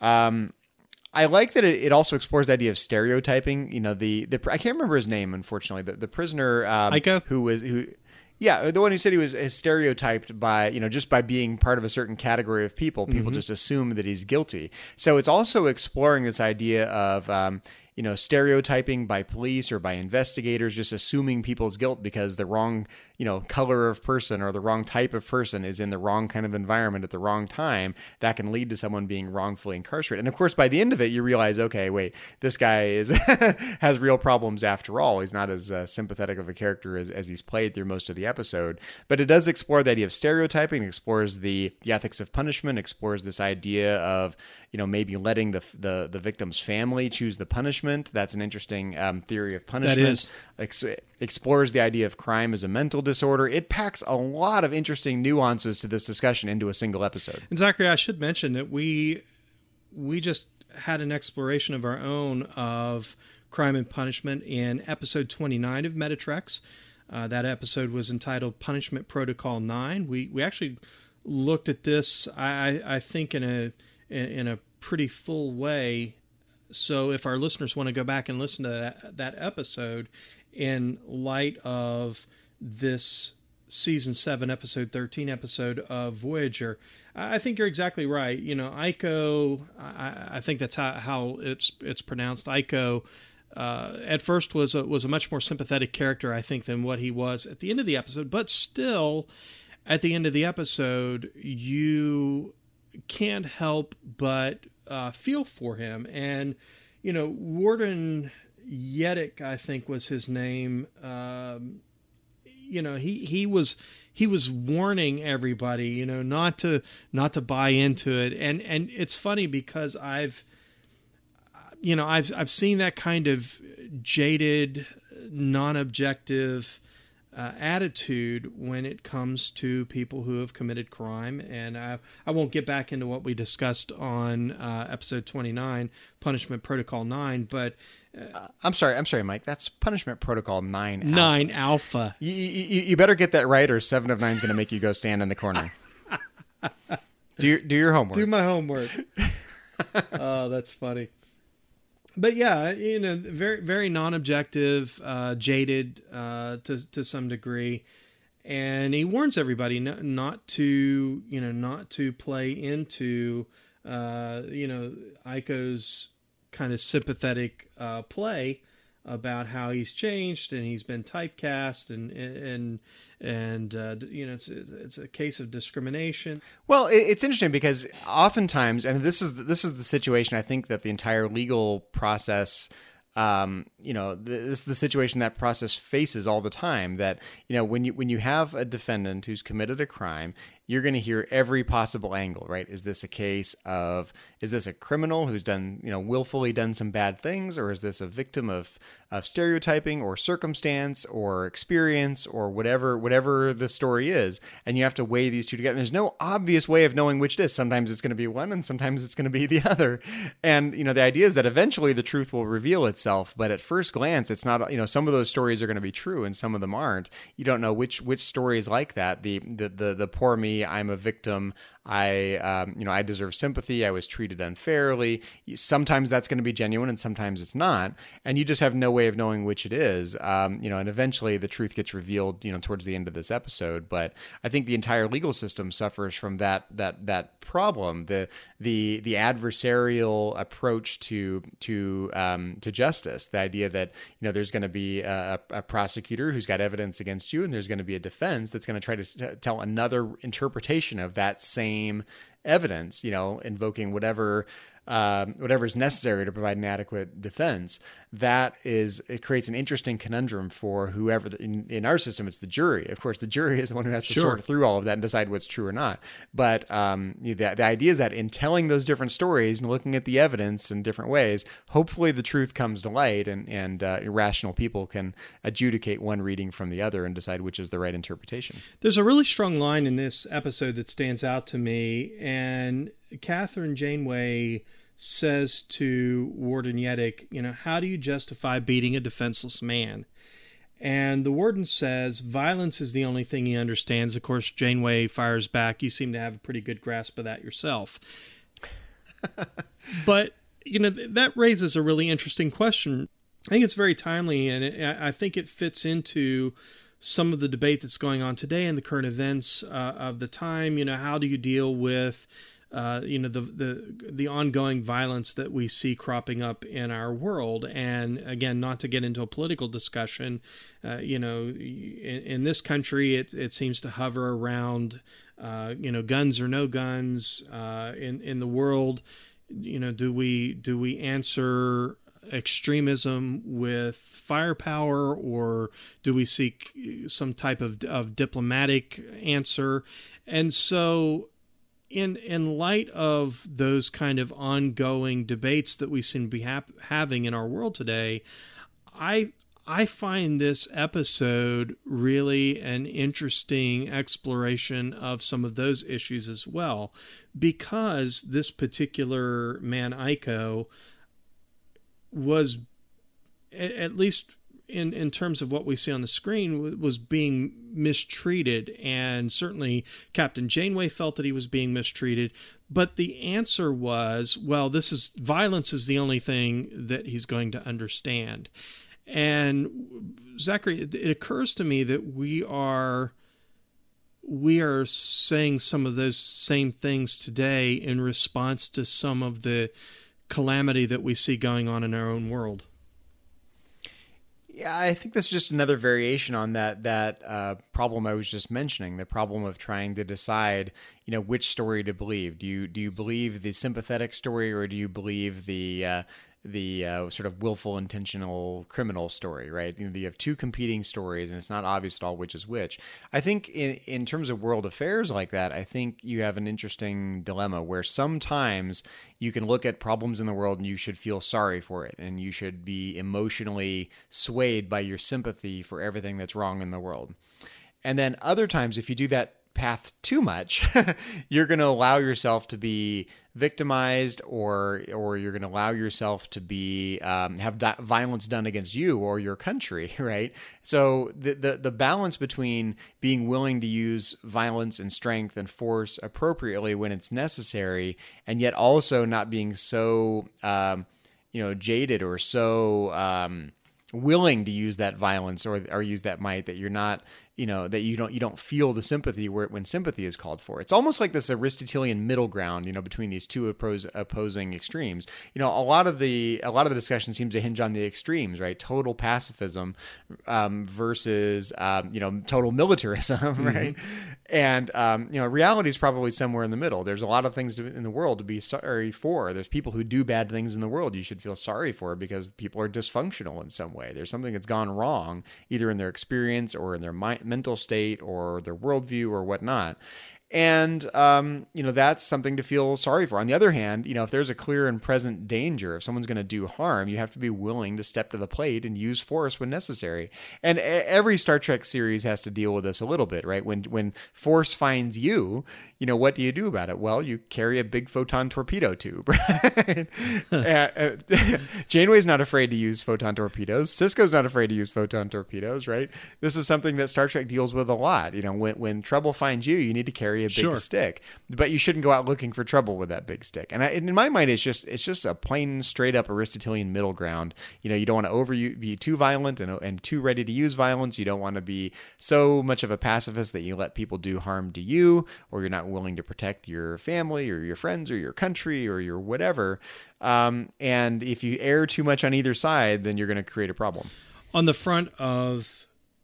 I like that it also explores the idea of stereotyping. I can't remember his name, unfortunately. The prisoner, Aiko? Yeah, the one who said he was stereotyped by, just by being part of a certain category of people. People just assume that he's guilty. So it's also exploring this idea of, stereotyping by police or by investigators, just assuming people's guilt because the wrong, color of person or the wrong type of person is in the wrong kind of environment at the wrong time. That can lead to someone being wrongfully incarcerated. And of course, by the end of it, you realize, okay, wait, this guy has real problems after all. He's not as sympathetic of a character as he's played through most of the episode. But it does explore the idea of stereotyping, explores the ethics of punishment, explores this idea of, maybe letting the victim's family choose the punishment. That's an interesting theory of punishment. That is. Explores the idea of crime as a mental disorder. It packs a lot of interesting nuances to this discussion into a single episode. And Zachary, I should mention that we just had an exploration of our own of crime and punishment in episode 29 of Metatrex. That episode was entitled Punishment Protocol 9. We actually looked at this, I think in a pretty full way. So if our listeners want to go back and listen to that episode in light of this season 7, episode 13 episode of Voyager, I think you're exactly right. You know, Iko, I think that's how it's pronounced. Iko, at first was a much more sympathetic character, I think, than what he was at the end of the episode. But still, at the end of the episode, you can't help but feel for him. And, you know, Warden Yedick, I think was his name. You know, he was warning everybody, you know, not to buy into it. And it's funny because I've seen that kind of jaded, non-objective attitude when it comes to people who have committed crime. And I won't get back into what we discussed on episode 29, Punishment Protocol 9, but I'm sorry, Mike. That's Punishment Protocol 9 Alpha. 9 Alpha. You better get that right, or 7 of 9 is going to make you go stand in the corner. Do your homework. Do my homework. Oh, that's funny. But yeah, you know, very, very non-objective, jaded to some degree, and he warns everybody not to play into Iko's kind of sympathetic play about how he's changed and he's been typecast and it's a case of discrimination. Well, it's interesting because oftentimes, and this is the situation I think that the entire legal process, this is the situation that process faces all the time. That, you know, when you have a defendant who's committed a crime, you're going to hear every possible angle, right? Is this a criminal who's done, you know, willfully done some bad things, or is this a victim of stereotyping or circumstance or experience or whatever the story is? And you have to weigh these two together. And there's no obvious way of knowing which it is. Sometimes it's going to be one and sometimes it's going to be the other. And, you know, the idea is that eventually the truth will reveal itself, but at first glance, it's not, you know, some of those stories are going to be true and some of them aren't. You don't know which story is like that. The poor me, I'm a victim. I deserve sympathy. I was treated unfairly. Sometimes that's going to be genuine and sometimes it's not. And you just have no way of knowing which it is. And eventually the truth gets revealed, you know, towards the end of this episode. But I think the entire legal system suffers from that problem. The adversarial approach to justice, the idea that, you know, there's going to be a prosecutor who's got evidence against you and there's going to be a defense that's going to try to tell another interpretation of that same evidence, you know, invoking whatever is necessary to provide an adequate defense. It creates an interesting conundrum for whoever, in our system, it's the jury. Of course, the jury is the one who has to sort through all of that and decide what's true or not. But the idea is that in telling those different stories and looking at the evidence in different ways, hopefully the truth comes to light and irrational people can adjudicate one reading from the other and decide which is the right interpretation. There's a really strong line in this episode that stands out to me, and Catherine Janeway says to Warden Yedick, you know, how do you justify beating a defenseless man? And the warden says, violence is the only thing he understands. Of course, Janeway fires back, you seem to have a pretty good grasp of that yourself. But, you know, that raises a really interesting question. I think it's very timely, and I think it fits into some of the debate that's going on today and the current events of the time. You know, how do you deal with the ongoing violence that we see cropping up in our world? And again, not to get into a political discussion, in this country, it seems to hover around, guns or no guns. In the world, you know, do we answer extremism with firepower, or do we seek some type of diplomatic answer? And so in light of those kind of ongoing debates that we seem to be having in our world today, I find this episode really an interesting exploration of some of those issues as well, because this particular man, Iko, was, at least in terms of what we see on the screen, was being mistreated, and certainly Captain Janeway felt that he was being mistreated. But the answer was, well, violence is the only thing that he's going to understand. And Zachary, it occurs to me that we are saying some of those same things today in response to some of the calamity that we see going on in our own world. Yeah, I think that's just another variation on that problem I was just mentioning, the problem of trying to decide, which story to believe. Do you believe the sympathetic story, or do you believe the sort of willful, intentional criminal story, right? You have two competing stories, and it's not obvious at all which is which. I think in terms of world affairs like that, I think you have an interesting dilemma where sometimes you can look at problems in the world and you should feel sorry for it, and you should be emotionally swayed by your sympathy for everything that's wrong in the world. And then other times, if you do that path too much, you're going to allow yourself to be victimized, or you're going to allow yourself to be have violence done against you or your country, right? So the balance between being willing to use violence and strength and force appropriately when it's necessary, and yet also not being so jaded or so willing to use that violence or use that might that you're not, that you don't feel the sympathy when sympathy is called for. It's almost like this Aristotelian middle ground, between these two opposing extremes. A lot of the discussion seems to hinge on the extremes, right? Total pacifism versus total militarism, right? And reality is probably somewhere in the middle. There's a lot of things in the world to be sorry for. There's people who do bad things in the world you should feel sorry for because people are dysfunctional in some way. There's something that's gone wrong, either in their experience or in their mental state or their worldview or whatnot. And, that's something to feel sorry for. On the other hand, if there's a clear and present danger, if someone's going to do harm, you have to be willing to step to the plate and use force when necessary. And every Star Trek series has to deal with this a little bit, right? When force finds you, what do you do about it? Well, you carry a big photon torpedo tube, right? Janeway's not afraid to use photon torpedoes. Sisko's not afraid to use photon torpedoes, right? This is something that Star Trek deals with a lot. When trouble finds you, you need to carry a big stick, but you shouldn't go out looking for trouble with that big stick. And in my mind, it's just a plain, straight up Aristotelian middle ground. You don't want to be too violent and too ready to use violence. You don't want to be so much of a pacifist that you let people do harm to you, or you're not willing to protect your family or your friends or your country or your whatever. And if you err too much on either side, then you're going to create a problem. On the front of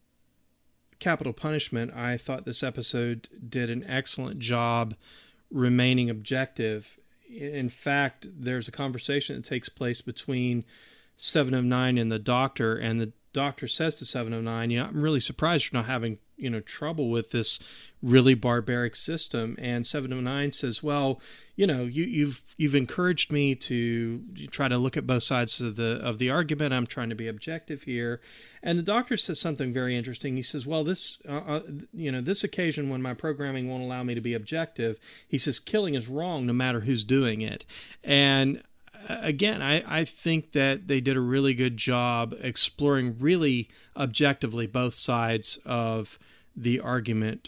capital punishment, I thought this episode did an excellent job remaining objective. In fact, there's a conversation that takes place between Seven of Nine and the Doctor says to Seven of Nine, I'm really surprised you're not having trouble with this really barbaric system. And Seven of Nine says, well, you've encouraged me to try to look at both sides of the argument. I'm trying to be objective here. And the Doctor says something very interesting. He says, well, this occasion when my programming won't allow me to be objective, he says, killing is wrong no matter who's doing it. And again, I think that they did a really good job exploring really objectively both sides of the argument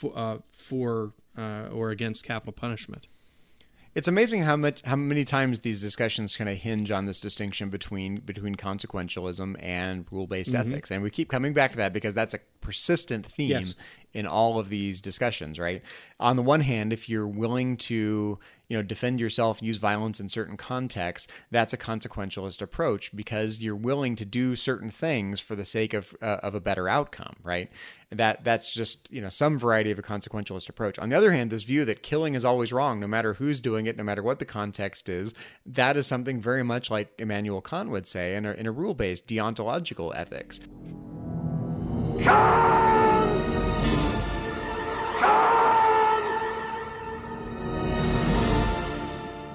for or against capital punishment. It's amazing how many times these discussions kind of hinge on this distinction between consequentialism and rule-based ethics, and we keep coming back to that because that's a persistent theme in all of these discussions, right? On the one hand, if you're willing to defend yourself and use violence in certain contexts, that's a consequentialist approach because you're willing to do certain things for the sake of a better outcome, right? That's just some variety of a consequentialist approach. On the other hand, this view that killing is always wrong, no matter who's doing it, no matter what the context is, that is something very much like Immanuel Kant would say in a rule-based deontological ethics.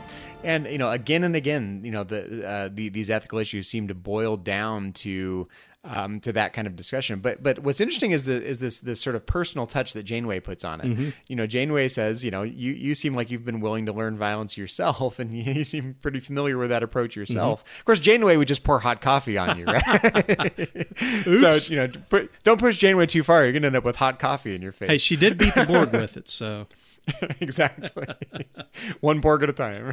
And again and again, these ethical issues seem to boil down to to that kind of discussion. But what's interesting is this sort of personal touch that Janeway puts on it. You know, Janeway says, you know, you seem like you've been willing to learn violence yourself, and you seem pretty familiar with that approach yourself. Of course, Janeway would just pour hot coffee on you, right? So, you know, don't push Janeway too far. You're going to end up with hot coffee in your face. Hey, she did beat the Borg with it, so. Exactly. One Borg at a time.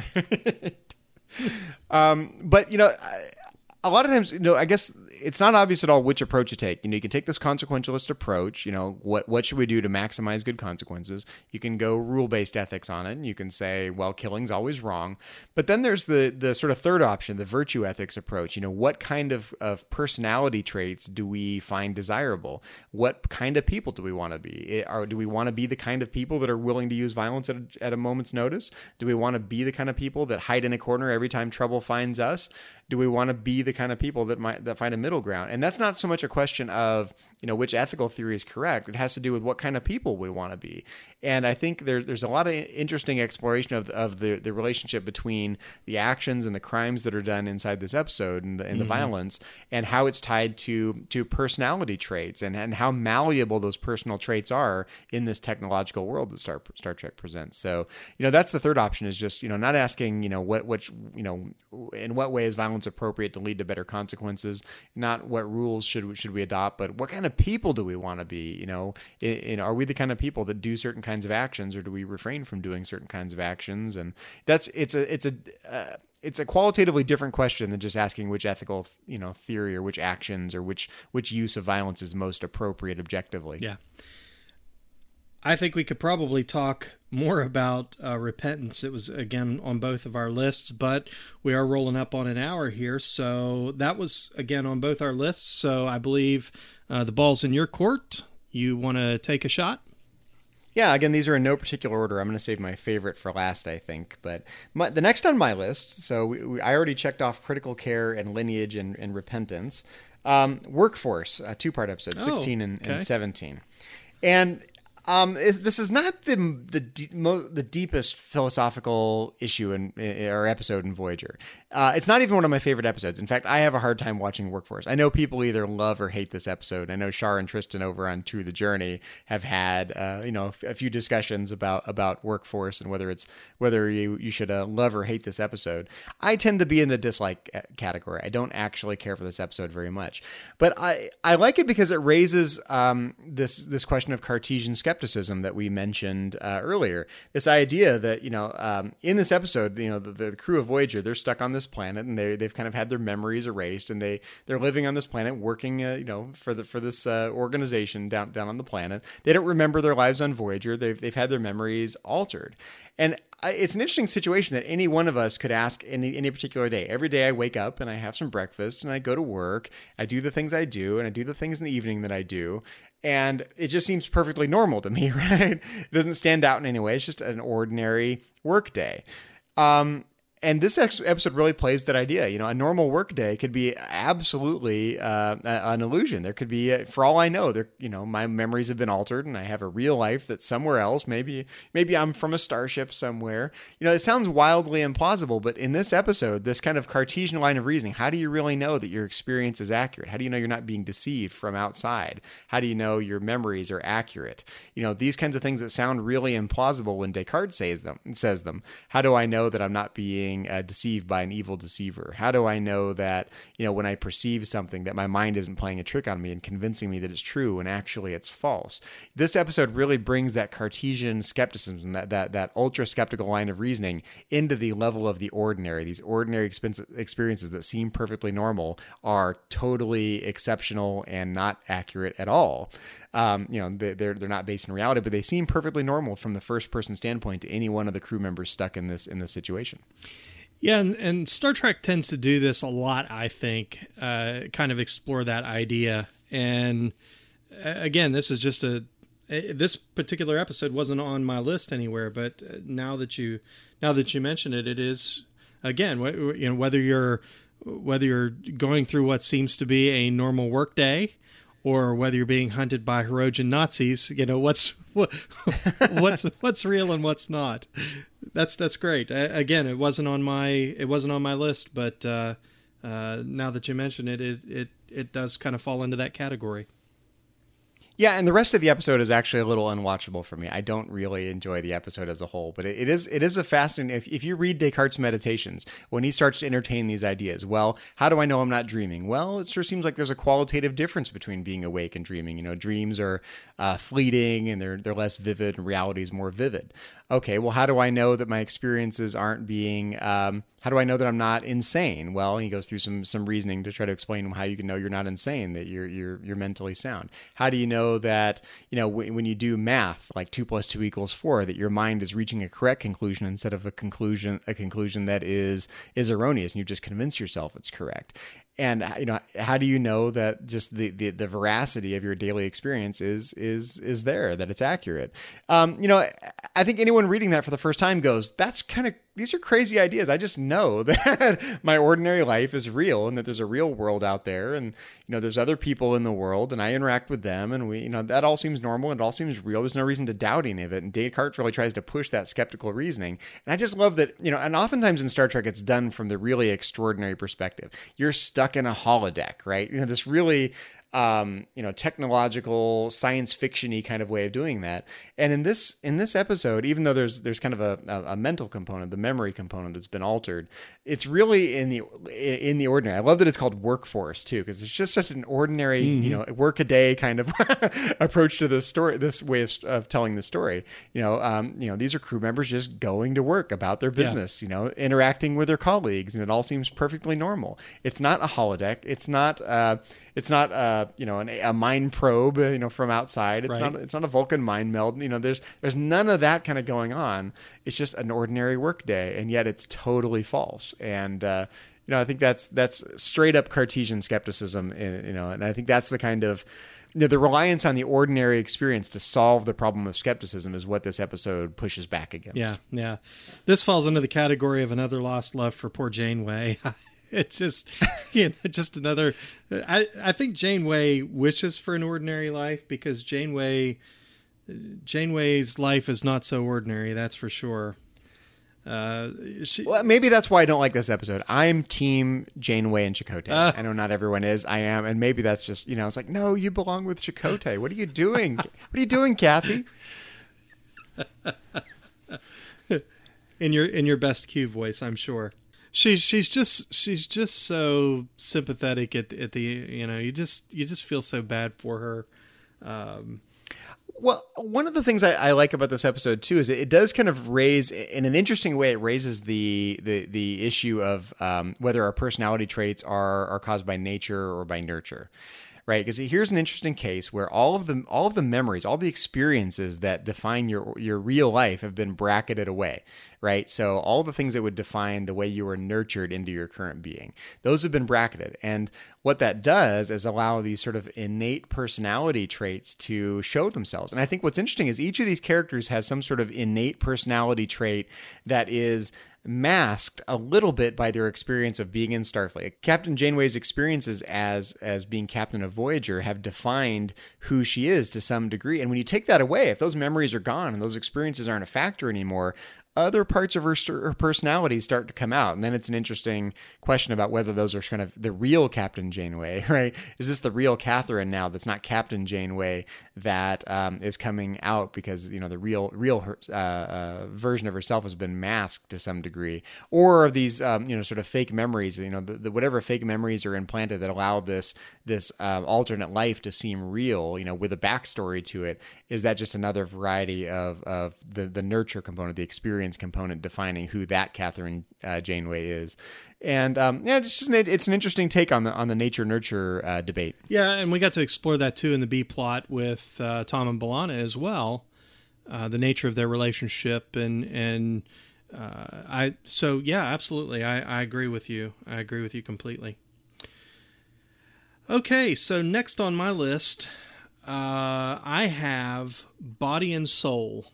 But, you know, a lot of times, you know, I guess it's not obvious at all which approach to take. You know, you can take this consequentialist approach. You know, what should we do to maximize good consequences? You can go rule-based ethics on it, and you can say, well, killing's always wrong. But then there's the sort of third option, the virtue ethics approach. You know, what kind of personality traits do we find desirable? What kind of people do we want to be? Do we want to be the kind of people that are willing to use violence at a moment's notice? Do we want to be the kind of people that hide in a corner every time trouble finds us? Do we want to be the kind of people that find a middle ground? And that's not so much a question of, you know, which ethical theory is correct. It has to do with what kind of people we want to be. And I think there's a lot of interesting exploration of the relationship between the actions and the crimes that are done inside this episode and the violence, and how it's tied to personality traits and how malleable those personal traits are in this technological world that Star Trek presents. So, you know, that's the third option, is just, you know, not asking, you know, which you know, in what way is violence appropriate to lead to better consequences, not what rules should we adopt, but what kind of people do we want to be? You know, are we the kind of people that do certain kinds of actions, or do we refrain from doing certain kinds of actions? And it's a qualitatively different question than just asking which ethical, you know, theory or which actions or which use of violence is most appropriate objectively. Yeah. I think we could probably talk more about repentance. It was, again, on both of our lists, but we are rolling up on an hour here. So that was, again, on both our lists. So I believe the ball's in your court. You want to take a shot? Yeah, again, these are in no particular order. I'm going to save my favorite for last, I think. But the next on my list, so I already checked off critical care and lineage and repentance. Workforce, a two-part episode, 16 and 17. And this is not the deepest philosophical issue or episode in Voyager. It's not even one of my favorite episodes. In fact, I have a hard time watching Workforce. I know people either love or hate this episode. I know Shar and Tristan over on True the Journey have had you know, a few discussions about Workforce and whether you should love or hate this episode. I tend to be in the dislike category. I don't actually care for this episode very much, but I like it because it raises this question of Cartesian skepticism that we mentioned earlier. This idea that, you know, in this episode, you know, the crew of Voyager, they're stuck on this planet, and they've kind of had their memories erased, and they're living on this planet, working, you know, for this organization down on the planet. They don't remember their lives on Voyager. They've had their memories altered, and it's an interesting situation that any one of us could ask any particular day. Every day I wake up and I have some breakfast and I go to work. I do the things I do, and I do the things in the evening that I do. And it just seems perfectly normal to me, right? It doesn't stand out in any way. It's just an ordinary work day. And this episode really plays that idea. You know, a normal work day could be absolutely an illusion. There could be, for all I know, you know, my memories have been altered, and I have a real life that's somewhere else. Maybe I'm from a starship somewhere. You know, it sounds wildly implausible, but in this episode, this kind of Cartesian line of reasoning, how do you really know that your experience is accurate? How do you know you're not being deceived from outside? How do you know your memories are accurate? You know, these kinds of things that sound really implausible when Descartes says them. How do I know that I'm not being deceived by an evil deceiver? How do I know that, you know, when I perceive something, that my mind isn't playing a trick on me and convincing me that it's true when actually it's false? This episode really brings that Cartesian skepticism, that ultra skeptical line of reasoning into the level of the ordinary. These ordinary experiences that seem perfectly normal are totally exceptional and not accurate at all. You know, they're not based in reality, but they seem perfectly normal from the first person standpoint to any one of the crew members stuck in this situation. Yeah, and Star Trek tends to do this a lot, I think, kind of explore that idea. And again, this is just this particular episode wasn't on my list anywhere, but now that you mention it, it is, again, you know, whether you're going through what seems to be a normal work day, or whether you're being hunted by Hirogen Nazis, you know, what's real and what's not. That's great. Again, it wasn't on my list, but now that you mention it, it does kind of fall into that category. Yeah, and the rest of the episode is actually a little unwatchable for me. I don't really enjoy the episode as a whole, but it is a fascinating. If you read Descartes' Meditations, when he starts to entertain these ideas, well, how do I know I'm not dreaming? Well, it sure seems like there's a qualitative difference between being awake and dreaming. Dreams are fleeting and they're less vivid, and reality is more vivid. Okay, well, how do I know that my experiences aren't being? How do I know that I'm not insane? Well, he goes through some reasoning to try to explain how you can know you're not insane, that you're mentally sound. How do you know that when you do math, like 2 + 2 = 4, that your mind is reaching a correct conclusion instead of a conclusion that is erroneous, and you just convince yourself it's correct? And how do you know that just the veracity of your daily experience is there, that it's accurate? I think anyone reading that for the first time goes, these are crazy ideas. I just know that my ordinary life is real, and that there's a real world out there, and there's other people in the world, and I interact with them, and we that all seems normal and it all seems real. There's no reason to doubt any of it. And Descartes really tries to push that skeptical reasoning. And I just love that, and oftentimes in Star Trek it's done from the really extraordinary perspective. You're stuck in a holodeck, right? This really technological science fiction-y kind of way of doing that. And in this episode, even though there's kind of a mental component, the memory component that's been altered, it's really in the ordinary. I love that it's called Workforce too, because it's just such an ordinary, work a day kind of approach to this story, this way of telling the story. These are crew members just going to work about their business, interacting with their colleagues, and it all seems perfectly normal. It's not a holodeck. It's not a mind probe, from outside. It's right. It's not a Vulcan mind meld. There's none of that kind of going on. It's just an ordinary work day, and yet it's totally false. And I think that's straight up Cartesian skepticism. And I think that's the kind of the reliance on the ordinary experience to solve the problem of skepticism is what this episode pushes back against. Yeah. This falls under the category of another lost love for poor Janeway. It's just, just another. I think Janeway wishes for an ordinary life, because Janeway's life is not so ordinary. That's for sure. Well, maybe that's why I don't like this episode. I'm team Janeway and Chakotay. I know not everyone is. I am, and maybe that's just it's like, no, you belong with Chakotay. What are you doing? What are you doing, Kathy? In your best Q voice, I'm sure. She's just so sympathetic at the you just feel so bad for her. Well, one of the things I like about this episode too is it does kind of raise, in an interesting way, it raises the issue of whether our personality traits are caused by nature or by nurture. Right, because here's an interesting case where all of the memories, all the experiences that define your real life have been bracketed away. Right, so all the things that would define the way you were nurtured into your current being, those have been bracketed. And what that does is allow these sort of innate personality traits to show themselves. And I think what's interesting is each of these characters has some sort of innate personality trait that is masked a little bit by their experience of being in Starfleet. Captain Janeway's experiences as being captain of Voyager have defined who she is to some degree. And when you take that away, if those memories are gone and those experiences aren't a factor anymore, other parts of her personality start to come out. And then it's an interesting question about whether those are kind of the real Captain Janeway, right? Is this the real Catherine now that's not Captain Janeway that is coming out because, the real version of herself has been masked to some degree? Or are these, sort of fake memories, the whatever fake memories are implanted that allow this alternate life to seem real, with a backstory to it? Is that just another variety of the nurture component, the experience component defining who that Catherine Janeway is? And it's an interesting take on the nature nurture debate. Yeah, and we got to explore that too in the B plot with Tom and B'Elanna as well, the nature of their relationship and absolutely, I agree with you. I agree with you completely. Okay, so next on my list, I have Body and Soul.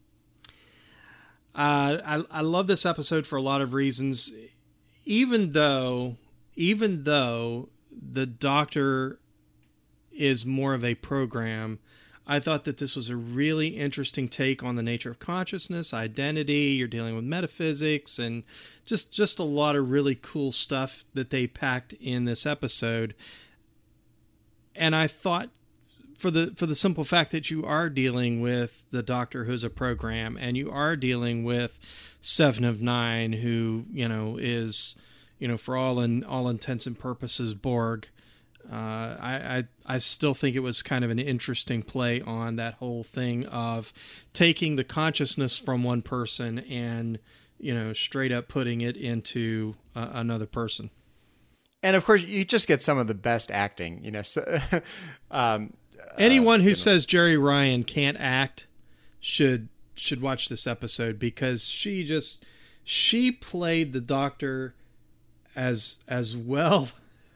I love this episode for a lot of reasons. Even though the Doctor is more of a program, I thought that this was a really interesting take on the nature of consciousness, identity. You're dealing with metaphysics, and just a lot of really cool stuff that they packed in this episode. And I thought, for the simple fact that you are dealing with the Doctor who's a program, and you are dealing with Seven of Nine, who is for all intents and purposes Borg. I still think it was kind of an interesting play on that whole thing of taking the consciousness from one person and straight up putting it into another person. And of course, you just get some of the best acting. Anyone who says Jerry Ryan can't act should watch this episode, because she played the Doctor as well.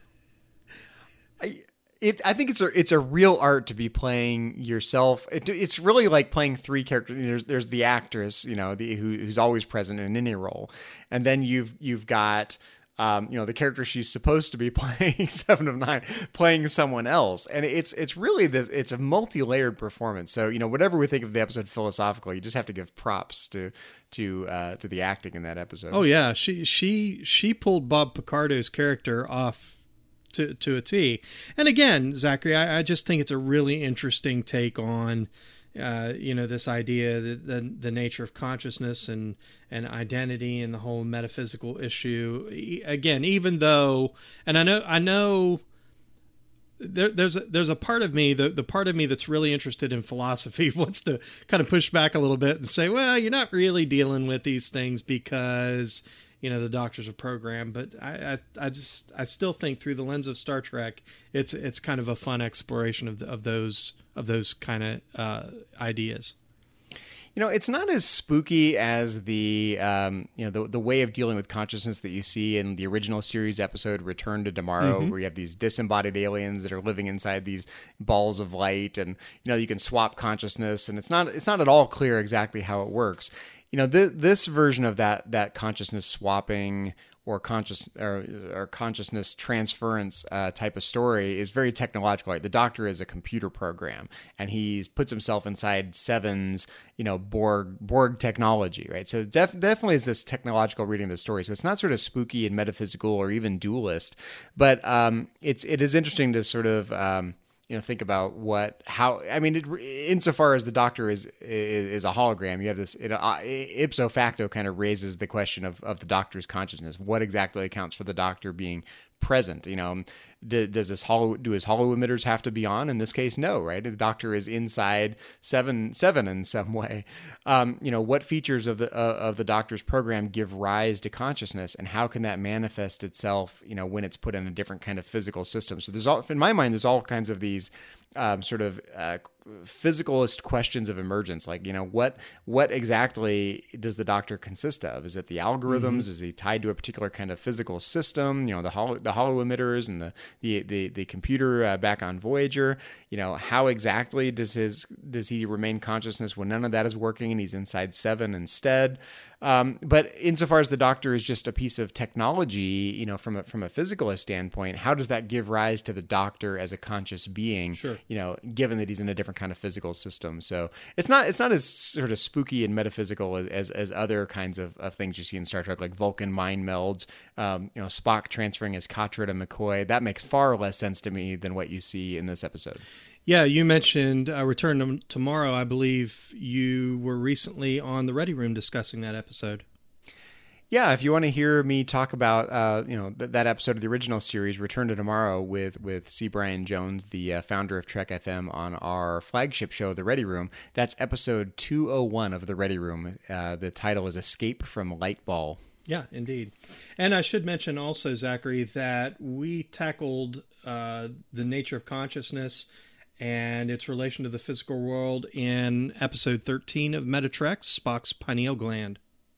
I think it's a real art to be playing yourself. It's really like playing three characters. There's the actress, who's always present in any role, and then you've got the character she's supposed to be playing, Seven of Nine, playing someone else, and it's really this. It's a multi-layered performance. So whatever we think of the episode philosophically, you just have to give props to the acting in that episode. Oh yeah, she pulled Bob Picardo's character off to a T. And again, Zachary, I just think it's a really interesting take on this idea that the nature of consciousness and identity and the whole metaphysical issue. Again, even though, and I know there's a part of me, the part of me that's really interested in philosophy wants to kind of push back a little bit and say, well, you're not really dealing with these things because the Doctor's a program. But I still think through the lens of Star Trek, it's kind of a fun exploration of those kind of ideas. It's not as spooky as the way of dealing with consciousness that you see in the original series episode Return to Tomorrow, where you have these disembodied aliens that are living inside these balls of light, and you can swap consciousness, and it's not at all clear exactly how it works. This version of that consciousness swapping or consciousness transference type of story is very technological. Right? The Doctor is a computer program, and he puts himself inside Seven's Borg technology. Right, so definitely is this technological reading of the story. So it's not sort of spooky and metaphysical or even dualist, but it is interesting to sort of think about insofar as the Doctor is a hologram, you have this, ipso facto kind of raises the question of the Doctor's consciousness. What exactly accounts for the Doctor being present? Do his hollow emitters have to be on? In this case, no, right? The Doctor is inside seven in some way. What features of the Doctor's program give rise to consciousness, and how can that manifest itself, when it's put in a different kind of physical system? So in my mind, there's all kinds of these physicalist questions of emergence, like what exactly does the Doctor consist of? Is it the algorithms? Is he tied to a particular kind of physical system? The hollow emitters and the computer back on Voyager. How exactly does he remain consciousness when none of that is working and he's inside Seven instead? But insofar as the Doctor is just a piece of technology, from a physicalist standpoint, how does that give rise to the Doctor as a conscious being? Sure. Given that he's in a different kind of physical system. So it's not as sort of spooky and metaphysical as other kinds of things you see in Star Trek, like Vulcan mind melds, Spock transferring his Katra to McCoy. That makes far less sense to me than what you see in this episode. Yeah, you mentioned Return to Tomorrow. I believe you were recently on the Ready Room discussing that episode. Yeah, if you want to hear me talk about that episode of the original series, Return to Tomorrow, with C. Brian Jones, the founder of Trek FM, on our flagship show, The Ready Room, that's episode 201 of The Ready Room. The title is Escape from Lightball. Yeah, indeed. And I should mention also, Zachary, that we tackled the nature of consciousness and its relation to the physical world in episode 13 of Metatrex, Spock's pineal gland.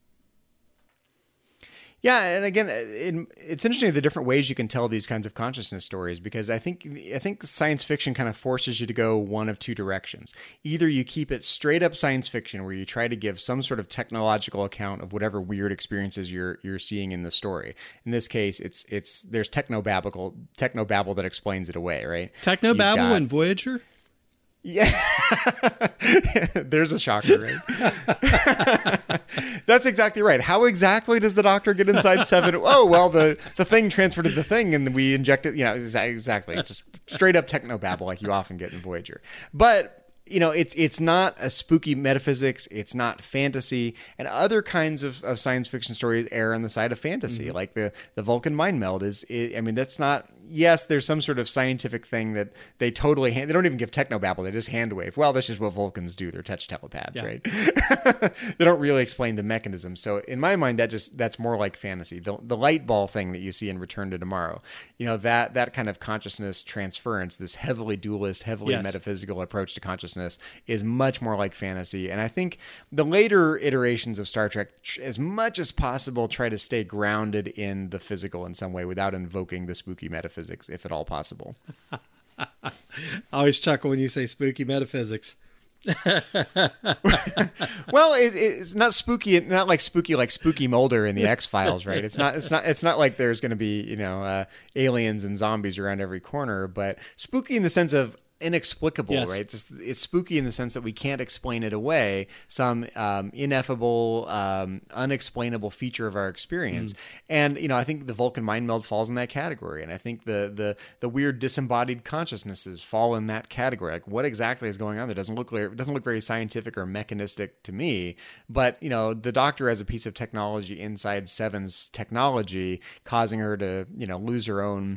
Yeah, and again, it's interesting the different ways you can tell these kinds of consciousness stories, because I think science fiction kind of forces you to go one of two directions. Either you keep it straight up science fiction, where you try to give some sort of technological account of whatever weird experiences you're seeing in the story. In this case, there's technobabble that explains it away, right? Technobabble in Voyager? Yeah. There's a shocker, right? That's exactly right. How exactly does the Doctor get inside Seven? Oh, well, the thing transferred to the thing and we injected, exactly. Just straight up technobabble like you often get in Voyager. But it's not a spooky metaphysics. It's not fantasy, and other kinds of science fiction stories err on the side of fantasy, like the Vulcan mind meld that's not. Yes, there's some sort of scientific thing that they totally they don't even give technobabble. They just hand wave. Well, that's just what Vulcans do. They're touch telepaths, right? They don't really explain the mechanism. So in my mind, that's more like fantasy. The light ball thing that you see in Return to Tomorrow, that kind of consciousness transference, this heavily dualist, heavily metaphysical approach to consciousness is much more like fantasy. And I think the later iterations of Star Trek, as much as possible, try to stay grounded in the physical in some way without invoking the spooky metaphysics, if at all possible. I always chuckle when you say spooky metaphysics. Well, it's not spooky, not like Spooky Mulder in the X-Files, right? It's not like there's going to be aliens and zombies around every corner, but spooky in the sense of inexplicable, right? It's spooky in the sense that we can't explain it away. Some ineffable, unexplainable feature of our experience, and I think the Vulcan mind meld falls in that category, and I think the weird disembodied consciousnesses fall in that category. Like, what exactly is going on there doesn't look very scientific or mechanistic to me. But the Doctor as a piece of technology inside Seven's technology, causing her to lose her own.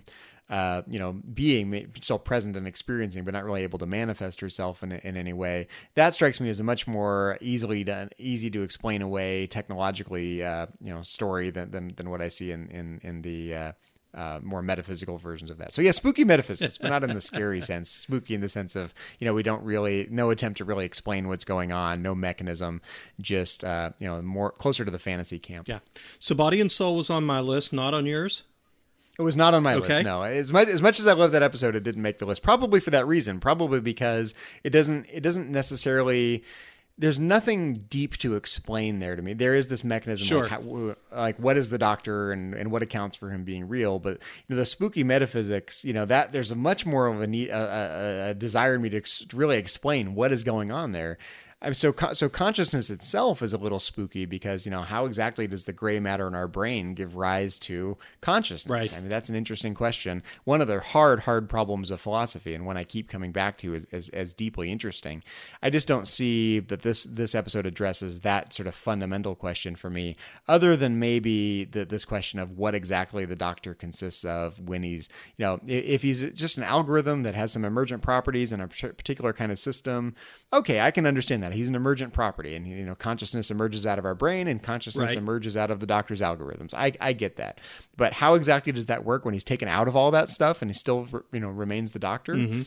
Being still present and experiencing, but not really able to manifest herself in any way. That strikes me as a much more easy to explain away technologically, story than what I see in the more metaphysical versions of that. So yeah, spooky metaphysics, but not in the scary sense. Spooky in the sense of, we don't really, no attempt to really explain what's going on, no mechanism, just, more closer to the fantasy camp. Yeah. So Body and Soul was on my list, not on yours? It was not on my list, no. As much as I love that episode, it didn't make the list. Probably for that reason. Probably because it doesn't necessarily. There's nothing deep to explain there to me. There is this mechanism, sure. like what is the Doctor and what accounts for him being real. But the spooky metaphysics, that there's a much more of a desire in me to really explain what is going on there. So consciousness itself is a little spooky because, how exactly does the gray matter in our brain give rise to consciousness? Right. I mean, that's an interesting question. One of the hard problems of philosophy, and one I keep coming back to as deeply interesting. I just don't see that this episode addresses that sort of fundamental question for me, other than maybe this question of what exactly the Doctor consists of when he's, if he's just an algorithm that has some emergent properties in a particular kind of system. Okay, I can understand that. He's an emergent property, and consciousness emerges out of our brain, and consciousness emerges out of the Doctor's algorithms. I get that, but how exactly does that work when he's taken out of all that stuff and he still remains the Doctor? Mm-hmm.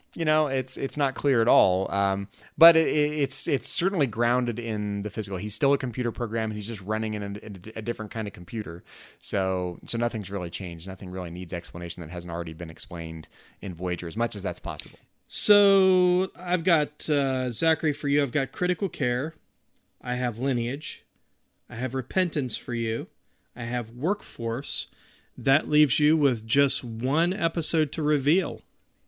It's not clear at all. But it's certainly grounded in the physical. He's still a computer program, and he's just running in a different kind of computer. So nothing's really changed. Nothing really needs explanation that hasn't already been explained in Voyager, as much as that's possible. So I've got, Zachary, for you, I've got Critical Care. I have Lineage. I have Repentance for you. I have Workforce. That leaves you with just one episode to reveal.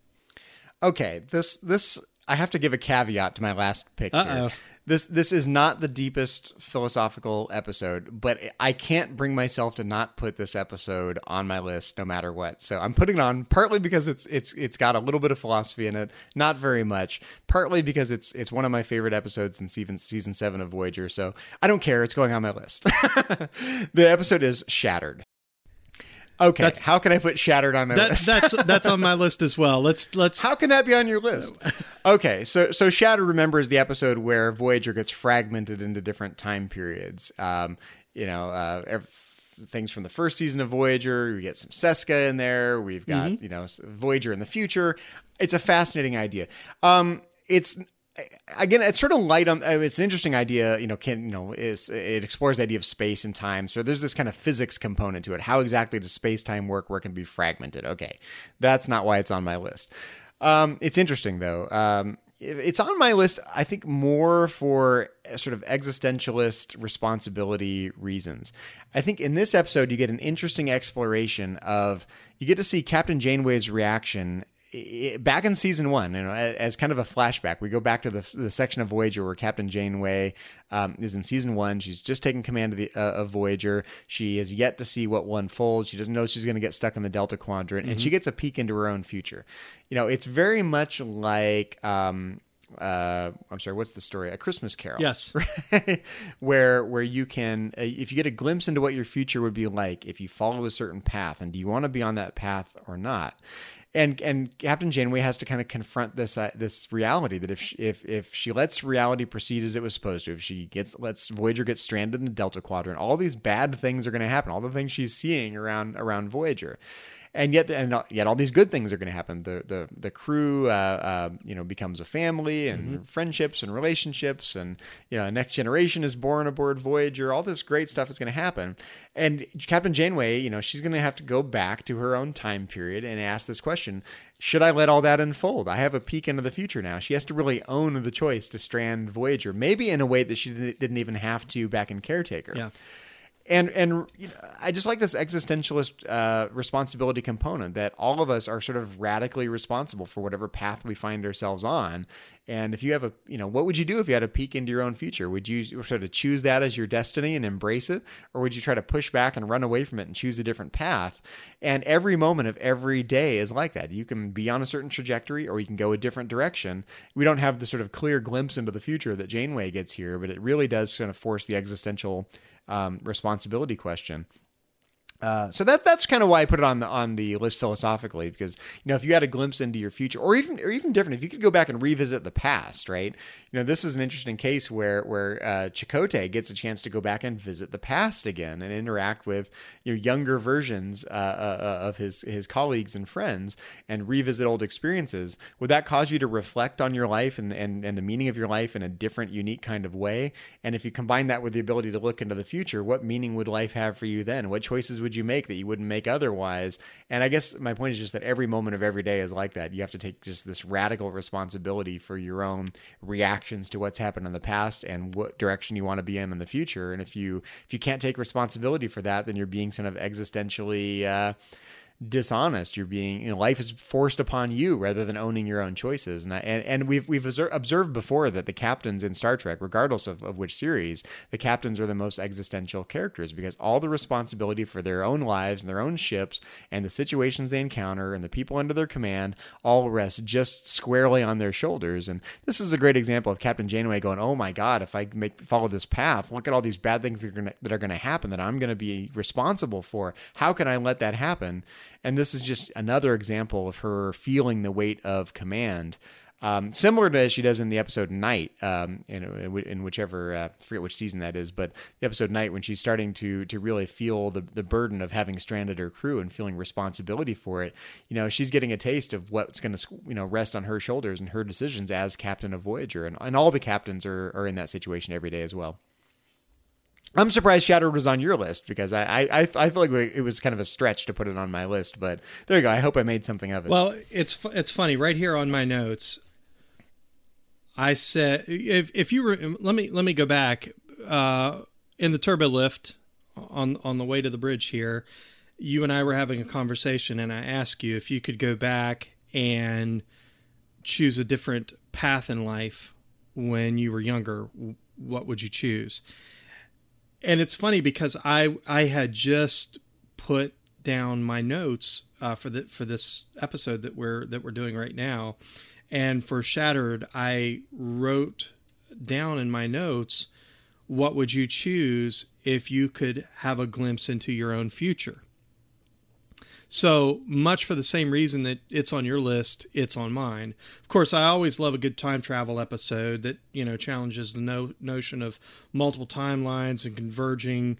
Okay, this I have to give a caveat to my last pick here. This is not the deepest philosophical episode, but I can't bring myself to not put this episode on my list no matter what. So I'm putting it on partly because it's got a little bit of philosophy in it, not very much. Partly because it's one of my favorite episodes in season 7 of Voyager. So I don't care. It's going on my list. The episode is Shattered. Okay, how can I put Shattered on my list? That's on my list as well. Let's. How can that be on your list? Okay, so Shattered, remember, is the episode where Voyager gets fragmented into different time periods. Things from the first season of Voyager. We get some Seska in there. We've got Voyager in the future. It's a fascinating idea. Again, it's sort of light on. It's an interesting idea. It explores the idea of space and time. So there's this kind of physics component to it. How exactly does space time work? Where it can be fragmented? Okay, that's not why it's on my list. It's interesting though. It's on my list, I think, more for sort of existentialist responsibility reasons. I think in this episode, you get an interesting exploration of. You get to see Captain Janeway's reaction back in season 1, as kind of a flashback, we go back to the section of Voyager where Captain Janeway is in season 1. She's just taken command of of Voyager. She has yet to see what will unfold. She doesn't know she's going to get stuck in the Delta Quadrant, and she gets a peek into her own future. It's very much like I'm sorry, what's the story? A Christmas Carol. Yes. Right? where you can, if you get a glimpse into what your future would be like if you follow a certain path, and do you want to be on that path or not? And Captain Janeway has to kind of confront this reality that if she lets reality proceed as it was supposed to, if she lets Voyager get stranded in the Delta Quadrant, all these bad things are going to happen. All the things she's seeing around Voyager. And yet all these good things are going to happen. The crew, becomes a family, and friendships and relationships, and a next generation is born aboard Voyager. All this great stuff is going to happen. And Captain Janeway, she's going to have to go back to her own time period and ask this question: should I let all that unfold? I have a peek into the future now. She has to really own the choice to strand Voyager, maybe in a way that she didn't even have to back in Caretaker. Yeah. And I just like this existentialist responsibility component that all of us are sort of radically responsible for whatever path we find ourselves on. And if you have what would you do if you had a peek into your own future? Would you sort of choose that as your destiny and embrace it? Or would you try to push back and run away from it and choose a different path? And every moment of every day is like that. You can be on a certain trajectory, or you can go a different direction. We don't have the sort of clear glimpse into the future that Janeway gets here, but it really does kind of force the existential responsibility question. So that's kind of why I put it on the list philosophically, because if you had a glimpse into your future, or even different, if you could go back and revisit the past, right? This is an interesting case where Chakotay gets a chance to go back and visit the past again and interact with younger versions of his colleagues and friends and revisit old experiences. Would that cause you to reflect on your life and the meaning of your life in a different, unique kind of way? And if you combine that with the ability to look into the future, what meaning would life have for you then? What choices would you make that you wouldn't make otherwise? And I guess my point is just that every moment of every day is like that. You have to take just this radical responsibility for your own reactions to what's happened in the past and what direction you want to be in the future. And if you can't take responsibility for that, then you're being sort of existentially dishonest. You're being, life is forced upon you rather than owning your own choices. And we've observed before that the captains in Star Trek, regardless of which series, the captains are the most existential characters, because all the responsibility for their own lives and their own ships and the situations they encounter and the people under their command all rest just squarely on their shoulders. And this is a great example of Captain Janeway going, oh my God, if I follow this path, look at all these bad things that are going to happen that I'm going to be responsible for. How can I let that happen? And this is just another example of her feeling the weight of command, similar to as she does in the episode Night, in whichever, I forget which season that is, but the episode Night, when she's starting to really feel the burden of having stranded her crew and feeling responsibility for it. She's getting a taste of what's going to rest on her shoulders and her decisions as captain of Voyager, and all the captains are in that situation every day as well. I'm surprised Shattered was on your list, because I feel like it was kind of a stretch to put it on my list, but there you go. I hope I made something of it. Well, it's funny. Right here on my notes, I said, if you let me go back in the turbo lift on the way to the bridge here. You and I were having a conversation, and I asked you if you could go back and choose a different path in life when you were younger. What would you choose? And it's funny because I had just put down my notes for this episode that we're doing right now, and for Shattered, I wrote down in my notes, what would you choose if you could have a glimpse into your own future? So much for the same reason that it's on your list, it's on mine. Of course, I always love a good time travel episode that, challenges the notion of multiple timelines and converging,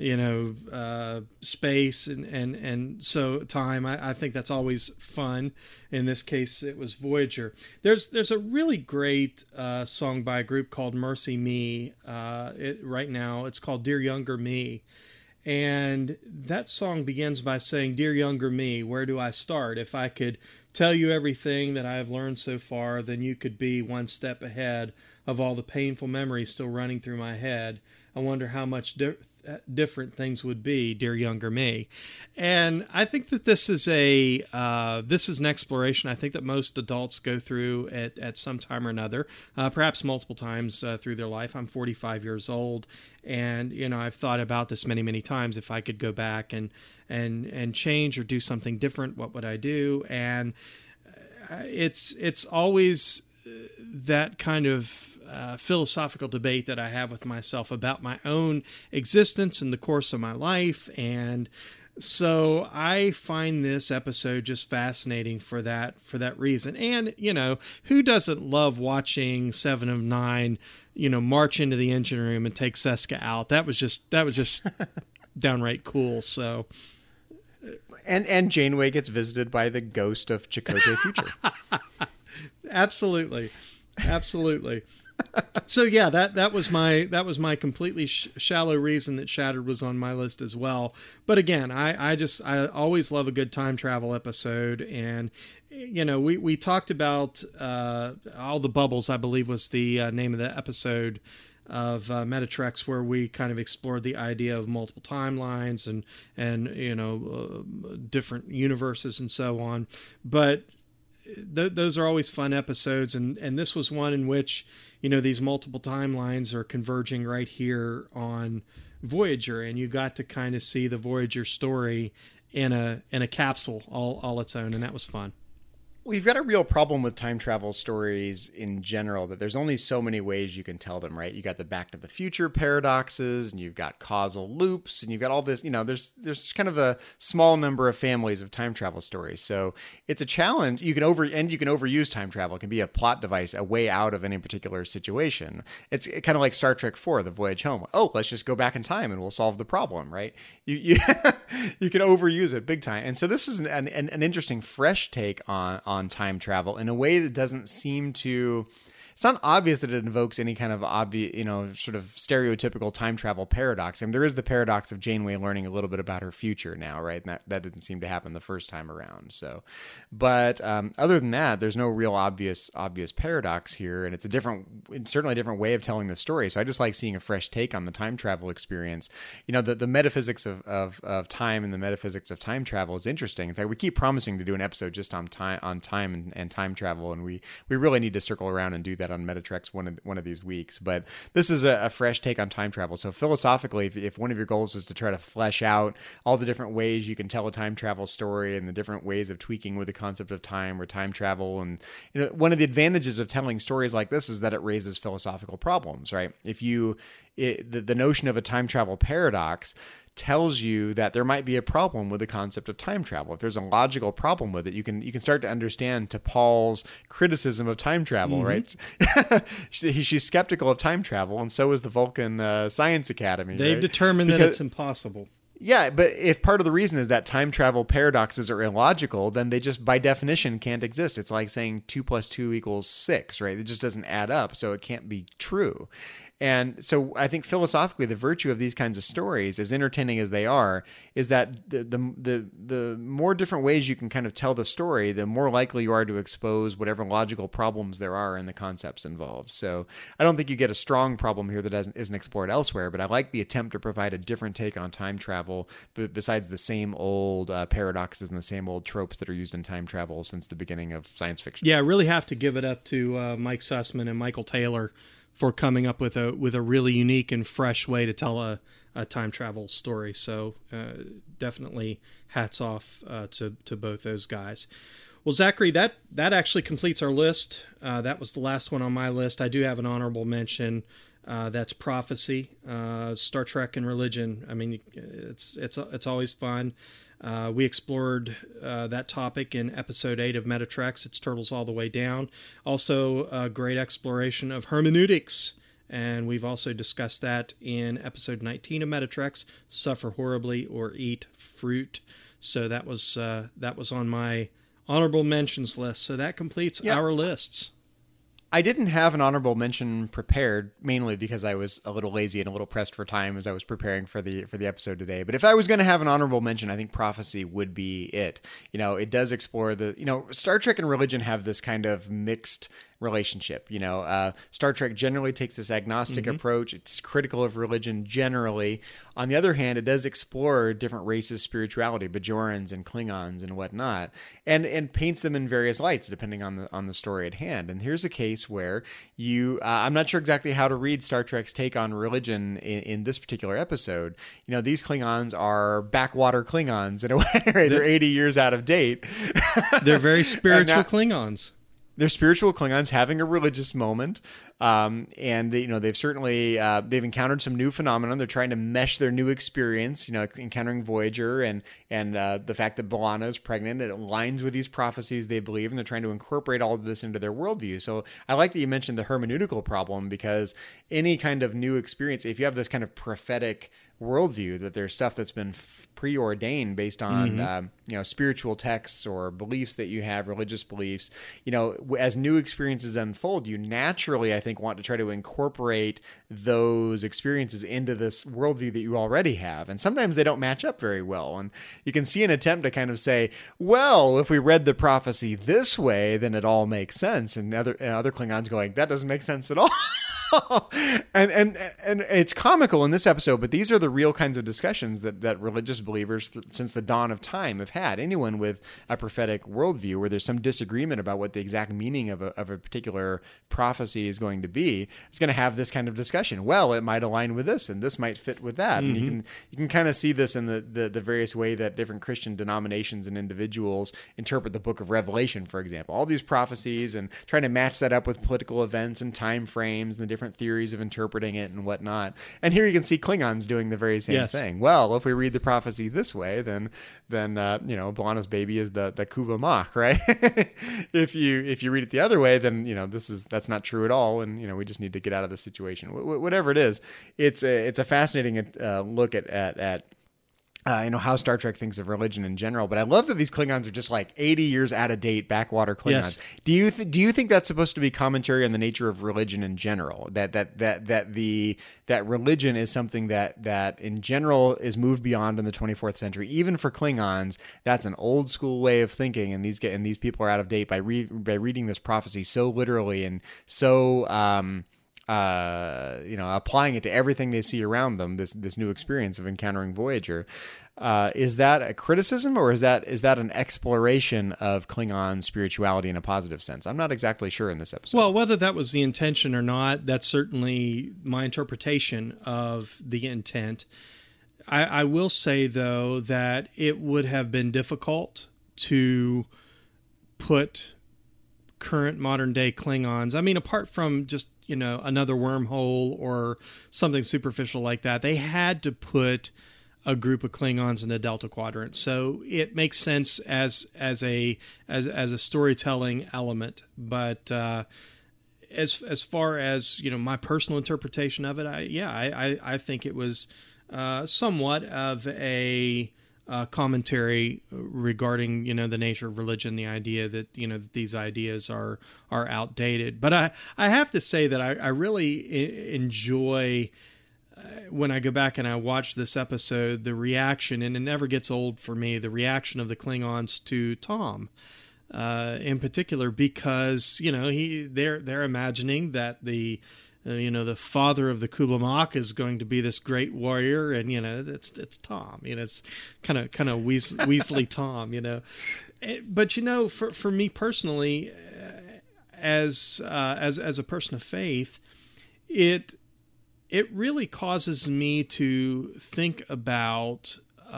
space and so time. I think that's always fun. In this case, it was Voyager. There's a really great song by a group called Mercy Me. Right now, it's called Dear Younger Me. And that song begins by saying, "Dear younger me, where do I start? If I could tell you everything that I have learned so far, then you could be one step ahead of all the painful memories still running through my head. I wonder how much different things would be, dear younger me. And I think that this is an exploration I think that most adults go through at some time or another, perhaps multiple times through their life. I'm 45 years old, and I've thought about this many, many times. If I could go back and change or do something different, what would I do? And it's always that kind of philosophical debate that I have with myself about my own existence in the course of my life. And so I find this episode just fascinating for that reason. And, who doesn't love watching Seven of Nine, march into the engine room and take Seska out? That was just downright cool. So, and Janeway gets visited by the ghost of Chakotay Future. Absolutely. So yeah, that was my completely shallow reason that Shattered was on my list as well. But again, I always love a good time travel episode, and we talked about All the Bubbles, I believe was the name of the episode of Metatrex, where we kind of explored the idea of multiple timelines and different universes and so on. But those are always fun episodes, and this was one in which these multiple timelines are converging right here on Voyager, and you got to kind of see the Voyager story in a capsule all its own, and that was fun. We've got a real problem with time travel stories in general, that there's only so many ways you can tell them, right? You got the Back to the Future paradoxes, and you've got causal loops, and you've got all this, there's kind of a small number of families of time travel stories. So it's a challenge. You can overuse time travel. It can be a plot device, a way out of any particular situation. It's kind of like Star Trek IV, The Voyage Home. Oh, let's just go back in time and we'll solve the problem, right? You can overuse it big time. And so this is an interesting, fresh take on time travel in a way that doesn't seem to... It's not obvious that it invokes any kind of obvious, sort of stereotypical time travel paradox. I mean, there is the paradox of Janeway learning a little bit about her future now, right? And that didn't seem to happen the first time around. So, but other than that, there's no real obvious paradox here, and it's certainly a different way of telling the story. So I just like seeing a fresh take on the time travel experience. The metaphysics of time and the metaphysics of time travel is interesting. In fact, we keep promising to do an episode just on time and time travel, and we really need to circle around and do that on Metatrex one of these weeks. But this is a fresh take on time travel. So philosophically, if one of your goals is to try to flesh out all the different ways you can tell a time travel story and the different ways of tweaking with the concept of time or time travel, and one of the advantages of telling stories like this is that it raises philosophical problems, right? The notion of a time travel paradox tells you that there might be a problem with the concept of time travel. If there's a logical problem with it, you can start to understand T'Pol's criticism of time travel, right? She's skeptical of time travel, and so is the Vulcan Science Academy. They've determined that it's impossible. Yeah, but if part of the reason is that time travel paradoxes are illogical, then they just by definition can't exist. It's like saying 2 + 2 = 6, right? It just doesn't add up, so it can't be true. And so I think philosophically, the virtue of these kinds of stories, as entertaining as they are, is that the more different ways you can kind of tell the story, the more likely you are to expose whatever logical problems there are in the concepts involved. So I don't think you get a strong problem here that isn't explored elsewhere, but I like the attempt to provide a different take on time travel, besides the same old paradoxes and the same old tropes that are used in time travel since the beginning of science fiction. Yeah, I really have to give it up to Mike Sussman and Michael Taylor for coming up with a really unique and fresh way to tell a time travel story. So definitely hats off to both those guys. Well, Zachary, that actually completes our list. That was the last one on my list. I do have an honorable mention. That's Prophecy, Star Trek and Religion. I mean, it's always fun. We explored that topic in episode 8 of Metatrex. It's Turtles All the Way Down. Also, a great exploration of hermeneutics. And we've also discussed that in episode 19 of Metatrex, Suffer Horribly or Eat Fruit. So that was on my honorable mentions list. So that completes our lists. I didn't have an honorable mention prepared, mainly because I was a little lazy and a little pressed for time as I was preparing for the episode today. But if I was going to have an honorable mention, I think Prophecy would be it. It does explore Star Trek and religion have this kind of mixed relationship. Star Trek generally takes this agnostic approach. It's critical of religion generally. On the other hand, it does explore different races' spirituality, Bajorans and Klingons and whatnot, and paints them in various lights depending on the story at hand. And here's a case where I'm not sure exactly how to read Star Trek's take on religion in this particular episode. These Klingons are backwater Klingons in a way. Right? They're 80 years out of date. They're very spiritual Klingons. They're spiritual Klingons having a religious moment. And they've certainly they've encountered some new phenomenon. They're trying to mesh their new experience, encountering Voyager and the fact that B'Elanna is pregnant. It aligns with these prophecies they believe, and they're trying to incorporate all of this into their worldview. So I like that you mentioned the hermeneutical problem, because any kind of new experience, if you have this kind of prophetic worldview, that there's stuff that's been preordained based on spiritual texts or beliefs that you have, religious beliefs, as new experiences unfold, you naturally, I think, want to try to incorporate those experiences into this worldview that you already have. And sometimes they don't match up very well. And you can see an attempt to kind of say, well, if we read the prophecy this way, then it all makes sense. And other Klingons going, that doesn't make sense at all. and it's comical in this episode, but these are the real kinds of discussions that religious believers since the dawn of time have had. Anyone with a prophetic worldview where there's some disagreement about what the exact meaning of a particular prophecy is going to be, is going to have this kind of discussion. Well, it might align with this, and this might fit with that. And you can kind of see this in the various way that different Christian denominations and individuals interpret the Book of Revelation, for example. All these prophecies and trying to match that up with political events and time frames and the different theories of interpreting it and whatnot. And here you can see Klingons doing the very same thing. Well, if we read the prophecy this way, then B'Elanna's baby is the Kuba Mach, right? If you read it the other way, then that's not true at all, and we just need to get out of this situation. Whatever it is, it's a fascinating look at how Star Trek thinks of religion in general. But I love that these Klingons are just like 80 years out of date, backwater Klingons. Yes. Do you think that's supposed to be commentary on the nature of religion in general? That religion is something that in general is moved beyond in the 24th century, even for Klingons. That's an old school way of thinking, and these people are out of date by reading this prophecy so literally and so applying it to everything they see around them, this new experience of encountering Voyager. Is that a criticism, or is that an exploration of Klingon spirituality in a positive sense? I'm not exactly sure in this episode. Well, whether that was the intention or not, that's certainly my interpretation of the intent. I will say, though, that it would have been difficult to put current modern day Klingons, I mean, apart from just another wormhole or something superficial like that, they had to put a group of Klingons in the Delta Quadrant. So it makes sense as a storytelling element. But as far as my personal interpretation of it, I think it was somewhat of a commentary regarding the nature of religion, the idea that that these ideas are outdated. But I have to say that I really enjoy when I go back and I watch this episode, the reaction, and it never gets old for me, the reaction of the Klingons to Tom in particular, because they're imagining that the father of the Kuba Mach is going to be this great warrior, and it's Tom. It's kind of Weasley Tom. But for me personally, as a person of faith, it really causes me to think about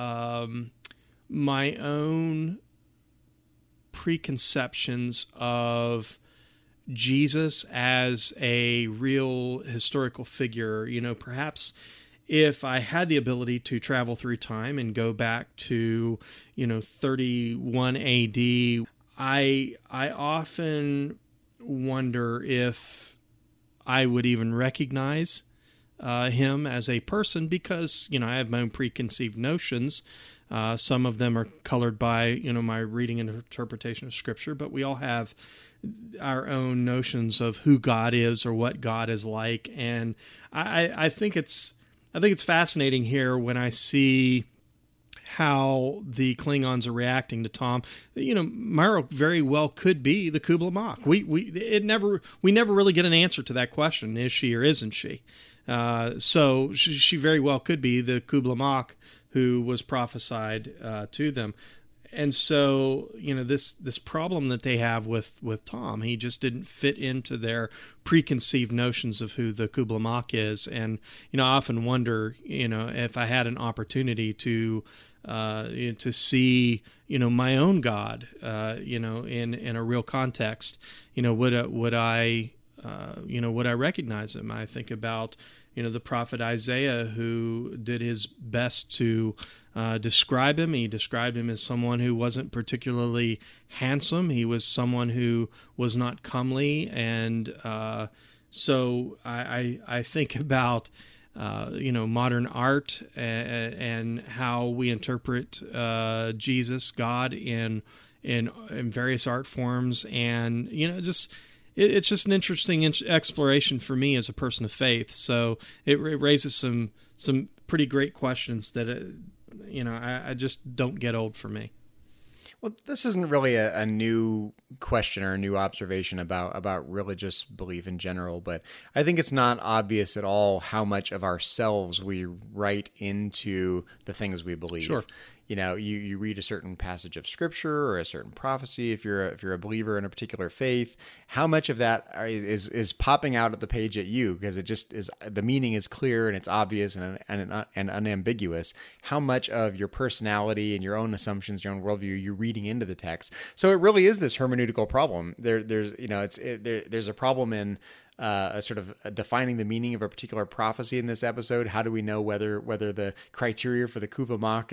my own preconceptions of Jesus as a real historical figure. Perhaps if I had the ability to travel through time and go back to 31 AD, I often wonder if I would even recognize him as a person, because I have my own preconceived notions. Some of them are colored by my reading and interpretation of Scripture, but we all have our own notions of who God is or what God is like. And I think it's fascinating here when I see how the Klingons are reacting to Tom. Marrow very well could be the Kubla Mach. We never really get an answer to that question: is she or isn't she? So she very well could be the Kubla Mach who was prophesied to them. And so, this problem that they have with Tom, he just didn't fit into their preconceived notions of who the Kubla Mach is. And, I often wonder, if I had an opportunity to see, my own God, in a real context, would I recognize him? I think about, the prophet Isaiah, who did his best to describe him. He described him as someone who wasn't particularly handsome. He was someone who was not comely. And so I think about, modern art and how we interpret Jesus, God, in various art forms. And, it's just an interesting exploration for me as a person of faith. So it raises some pretty great questions that, I just don't get old for me. Well, this isn't really a new question or a new observation about religious belief in general, but I think it's not obvious at all how much of ourselves we write into the things we believe. Sure. You read a certain passage of scripture or a certain prophecy. If you're a believer in a particular faith, how much of that is popping out at the page at you because it just is, the meaning is clear and it's obvious and unambiguous. How much of your personality and your own assumptions, your own worldview, you're reading into the text. So it really is this hermeneutical problem. There's a problem in sort of defining the meaning of a particular prophecy in this episode. How do we know whether the criteria for the Kubla Mach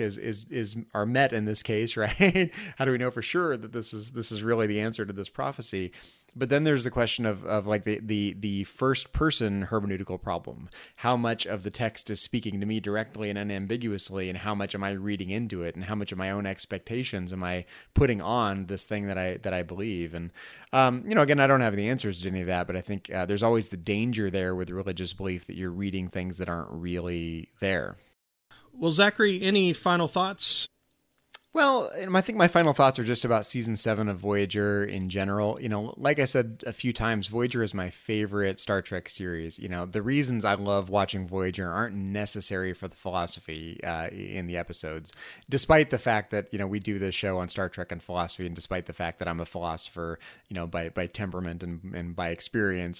are met in this case, right? How do we know for sure that this is really the answer to this prophecy? But then there's the question of like the first person hermeneutical problem. How much of the text is speaking to me directly and unambiguously, and how much am I reading into it, and how much of my own expectations am I putting on this thing that I believe? And again, I don't have the answers to any of that, but I think there's always the danger there with religious belief that you're reading things that aren't really there. Well, Zachary, any final thoughts? Well, I think my final thoughts are just about season 7 of Voyager in general. Like I said a few times, Voyager is my favorite Star Trek series. The reasons I love watching Voyager aren't necessary for the philosophy in the episodes, despite the fact that, we do this show on Star Trek and philosophy, and despite the fact that I'm a philosopher, by temperament and by experience.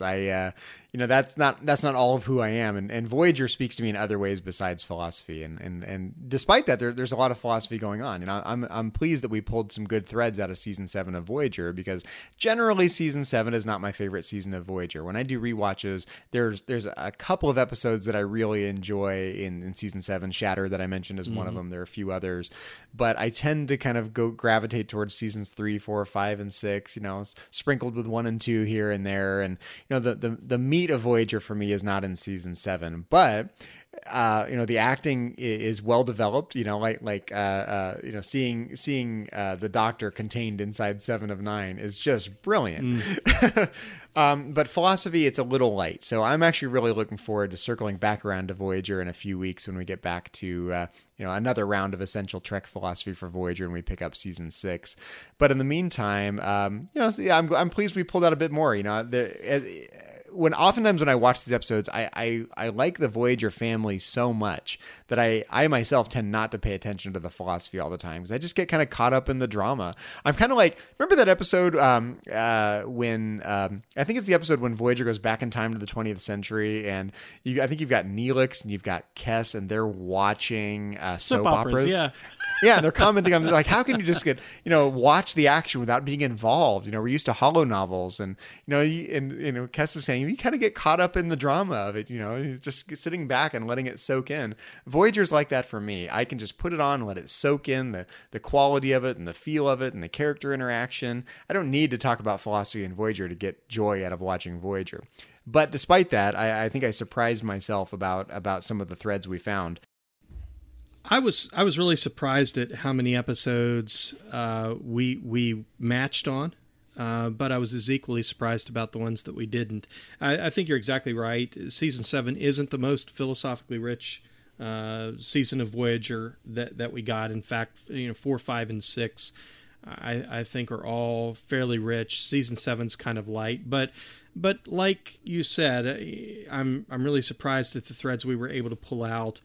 That's not all of who I am. And Voyager speaks to me in other ways besides philosophy. And despite that, there's a lot of philosophy going on. I'm pleased that we pulled some good threads out of season 7 of Voyager, because generally season 7 is not my favorite season of Voyager. When I do rewatches, there's a couple of episodes that I really enjoy in season 7. Shatter, that I mentioned, is one of them. There are a few others, but I tend to kind of gravitate towards seasons 3, 4, 5, and 6. Sprinkled with 1 and 2 here and there. And the meat of Voyager for me is not in season 7, but the acting is well developed. Seeing the Doctor contained inside 7 of 9 is just brilliant. But philosophy, it's a little light. So I'm actually really looking forward to circling back around to Voyager in a few weeks when we get back to another round of essential Trek philosophy for Voyager and we pick up season 6. But in the meantime, I'm pleased we pulled out a bit more. Oftentimes when I watch these episodes, I like the Voyager family so much that I myself tend not to pay attention to the philosophy all the time, because I just get kind of caught up in the drama. I'm kind of like, remember that episode when I think it's the episode when Voyager goes back in time to the 20th century, and I think you've got Neelix and you've got Kes, and they're watching soap operas. Yeah. Yeah, they're commenting on like, how can you just watch the action without being involved? We're used to holo novels, and Kes is saying you kind of get caught up in the drama of it. Just sitting back and letting it soak in. Voyager's like that for me. I can just put it on and let it soak in the quality of it and the feel of it and the character interaction. I don't need to talk about philosophy in Voyager to get joy out of watching Voyager. But despite that, I think I surprised myself about some of the threads we found. I was really surprised at how many episodes we matched on, but I was as equally surprised about the ones that we didn't. I think you're exactly right. Season 7 isn't the most philosophically rich season of Voyager that we got. In fact, 4, 5, and 6, I think are all fairly rich. Season 7's kind of light, but like you said, I'm really surprised at the threads we were able to pull out.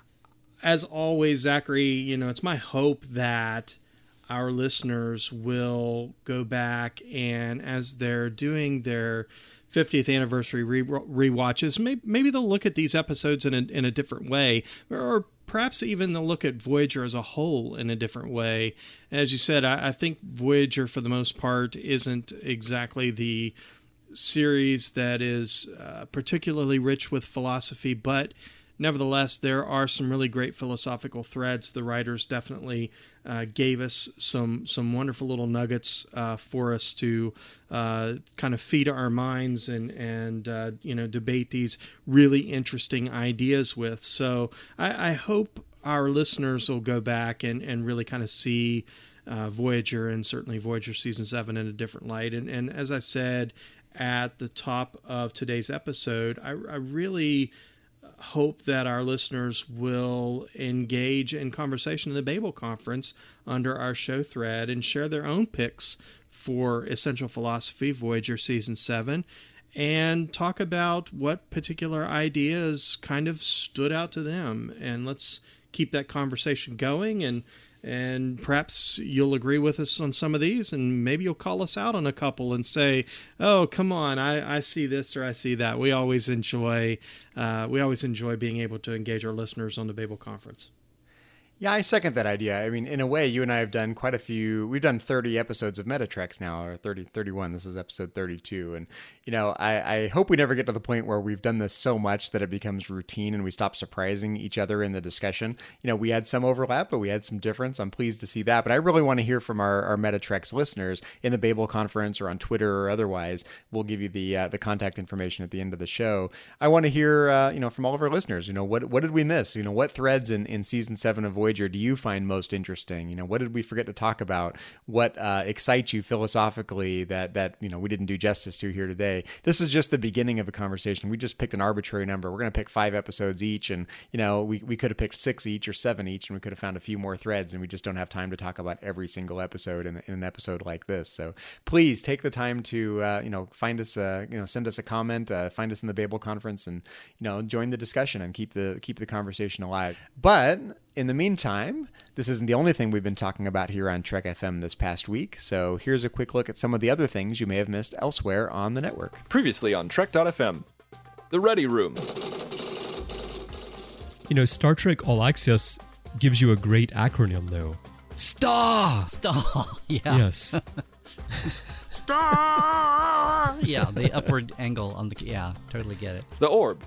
As always, Zachary, it's my hope that our listeners will go back and, as they're doing their 50th anniversary rewatches, maybe they'll look at these episodes in a different way, or perhaps even they'll look at Voyager as a whole in a different way. As you said, I think Voyager, for the most part, isn't exactly the series that is particularly rich with philosophy, but nevertheless, there are some really great philosophical threads. The writers definitely gave us some wonderful little nuggets for us to kind of feed our minds and debate these really interesting ideas with. So I hope our listeners will go back and really kind of see Voyager, and certainly Voyager Season 7, in a different light. And as I said at the top of today's episode, I really hope that our listeners will engage in conversation in the Babel Conference under our show thread and share their own picks for Essential Philosophy, Voyager Season 7, and talk about what particular ideas kind of stood out to them. And let's keep that conversation going, and perhaps you'll agree with us on some of these, and maybe you'll call us out on a couple and say, oh, come on, I see this or I see that. We always enjoy being able to engage our listeners on the Babel Conference. Yeah, I second that idea. I mean, in a way, you and I have done quite a few. We've done 30 episodes of Metatreks now, or 31. This is episode 32. And, I hope we never get to the point where we've done this so much that it becomes routine and we stop surprising each other in the discussion. We had some overlap, but we had some difference. I'm pleased to see that. But I really want to hear from our Metatreks listeners in the Babel Conference or on Twitter or otherwise. We'll give you the contact information at the end of the show. I want to hear, from all of our listeners, what did we miss? What threads in Season 7 of Voyager do you find most interesting? What did we forget to talk about? What excites you philosophically that we didn't do justice to here today? This is just the beginning of a conversation. We just picked an arbitrary number. We're going to pick 5 episodes each, and we could have picked 6 each or 7 each, and we could have found a few more threads, and we just don't have time to talk about every single episode in an episode like this. So please take the time to find us, send us a comment, find us in the Babel Conference, and join the discussion and keep the conversation alive. But in the meantime, this isn't the only thing we've been talking about here on Trek FM this past week, so here's a quick look at some of the other things you may have missed elsewhere on the network. Previously on Trek.fm, The Ready Room. Star Trek All Access gives you a great acronym, though. STAR! Yeah. Yes. STAR! Yeah, the upward angle on the... Yeah, totally get it. The Orb.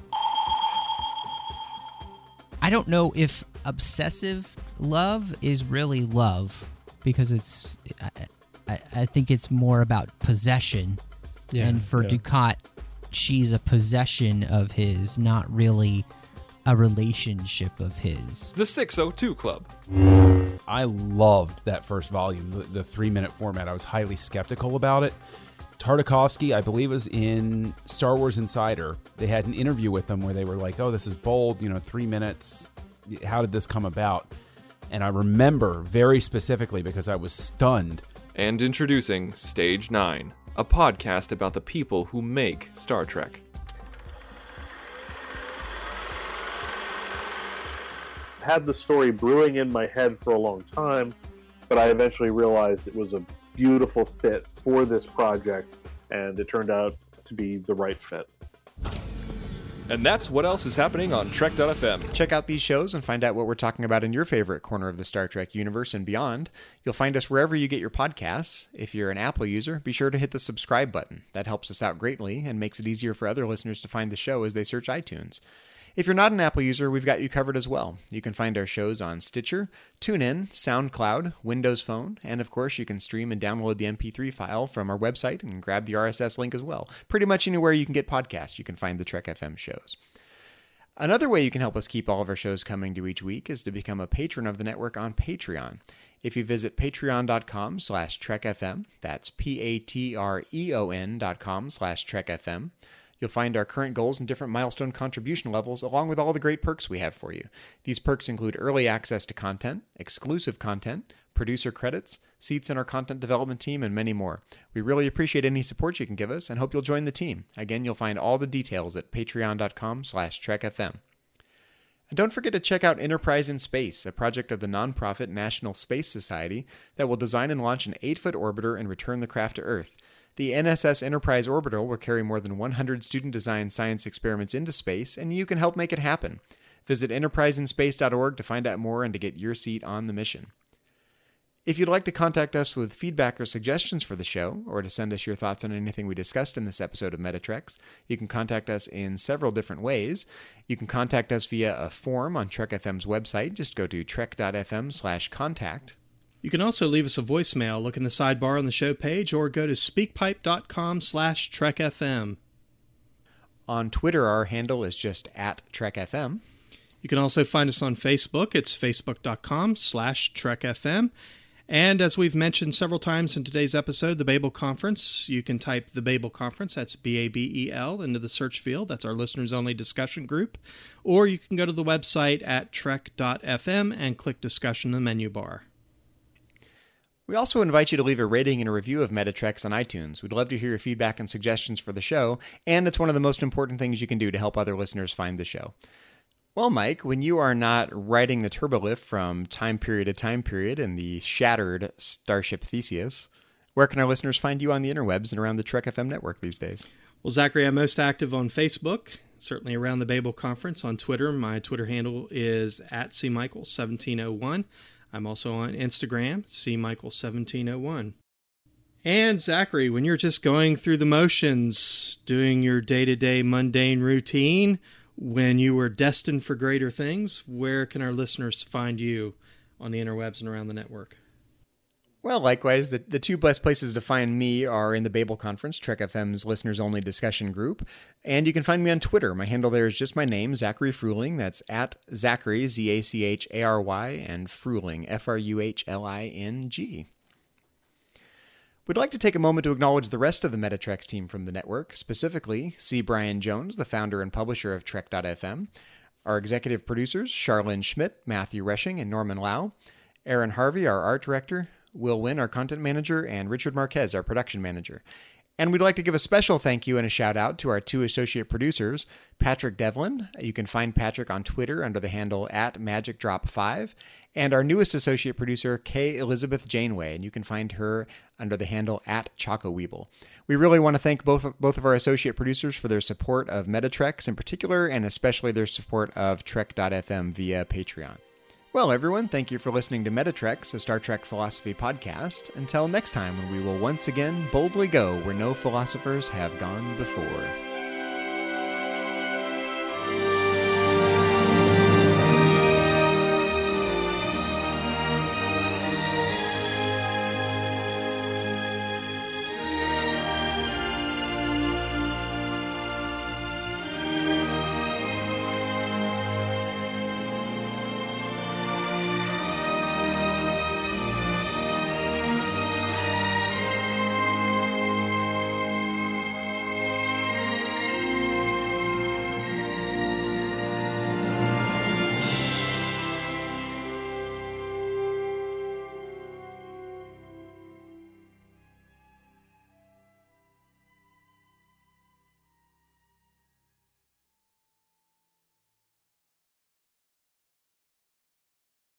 I don't know if obsessive love is really love, because it's... I think it's more about possession. Yeah, and for Dukat, she's a possession of his, not really a relationship of his. The 602 Club. I loved that first volume, the 3-minute format. I was highly skeptical about it. Tartakovsky, I believe, was in Star Wars Insider. They had an interview with him where they were like, oh, this is bold, 3 minutes. How did this come about? And I remember very specifically because I was stunned. And introducing Stage 9, a podcast about the people who make Star Trek. Had the story brewing in my head for a long time, but I eventually realized it was a beautiful fit for this project, and it turned out to be the right fit. And that's what else is happening on Trek.fm. Check out these shows and find out what we're talking about in your favorite corner of the Star Trek universe and beyond. You'll find us wherever you get your podcasts. If you're an Apple user, be sure to hit the subscribe button. That helps us out greatly and makes it easier for other listeners to find the show as they search iTunes. If you're not an Apple user, we've got you covered as well. You can find our shows on Stitcher, TuneIn, SoundCloud, Windows Phone, and of course you can stream and download the MP3 file from our website and grab the RSS link as well. Pretty much anywhere you can get podcasts, you can find the Trek FM shows. Another way you can help us keep all of our shows coming to each week is to become a patron of the network on Patreon. If you visit patreon.com/TrekFM, that's patreon.com/TrekFM, You'll find our current goals and different milestone contribution levels, along with all the great perks we have for you. These perks include early access to content, exclusive content, producer credits, seats in our content development team, and many more. We really appreciate any support you can give us and hope you'll join the team. Again, you'll find all the details at patreon.com/trekfm. And don't forget to check out Enterprise in Space, a project of the nonprofit National Space Society that will design and launch an 8-foot orbiter and return the craft to Earth. The NSS Enterprise Orbital will carry more than 100 student-designed science experiments into space, and you can help make it happen. Visit enterpriseinspace.org to find out more and to get your seat on the mission. If you'd like to contact us with feedback or suggestions for the show, or to send us your thoughts on anything we discussed in this episode of Metatreks, you can contact us in several different ways. You can contact us via a form on Trek FM's website. Just go to trek.fm/contact. You can also leave us a voicemail. Look in the sidebar on the show page, or go to speakpipe.com/trekfm. On Twitter, our handle is just @TrekFM. You can also find us on Facebook. It's facebook.com/trekfm. And as we've mentioned several times in today's episode, the Babel Conference, you can type the Babel Conference, that's BABEL, into the search field. That's our listeners-only discussion group. Or you can go to the website at trek.fm and click discussion in the menu bar. We also invite you to leave a rating and a review of Metatreks on iTunes. We'd love to hear your feedback and suggestions for the show, and it's one of the most important things you can do to help other listeners find the show. Well, Mike, when you are not riding the turbolift from time period to time period in the shattered Starship Theseus, where can our listeners find you on the interwebs and around the Trek FM network these days? Well, Zachary, I'm most active on Facebook, certainly around the Babel Conference. On Twitter, my Twitter handle is @cmichael1701. I'm also on Instagram, cmichael1701. And Zachary, when you're just going through the motions, doing your day-to-day mundane routine, when you were destined for greater things, where can our listeners find you on the interwebs and around the network? Well, likewise, the two best places to find me are in the Babel Conference, Trek FM's listeners-only discussion group, and you can find me on Twitter. My handle there is just my name, Zachary Fruhling. That's @Zachary, ZACHARY, and Fruhling, FRUHLING. We'd like to take a moment to acknowledge the rest of the Metatreks team from the network, specifically C. Brian Jones, the founder and publisher of Trek.fm, our executive producers, Charlene Schmidt, Matthew Resching, and Norman Lau, Aaron Harvey, our art director, Will Wynn, our content manager, and Richard Marquez, our production manager. And we'd like to give a special thank you and a shout out to our two associate producers, Patrick Devlin. You can find Patrick on Twitter under the handle @MagicDrop5, and our newest associate producer, Kay Elizabeth Janeway, and you can find her under the handle @ChocoWeeble. We really want to thank both of our associate producers for their support of Metatreks in particular, and especially their support of Trek.fm via Patreon. Well, everyone, thank you for listening to Metatreks, a Star Trek philosophy podcast. Until next time, when we will once again boldly go where no philosophers have gone before.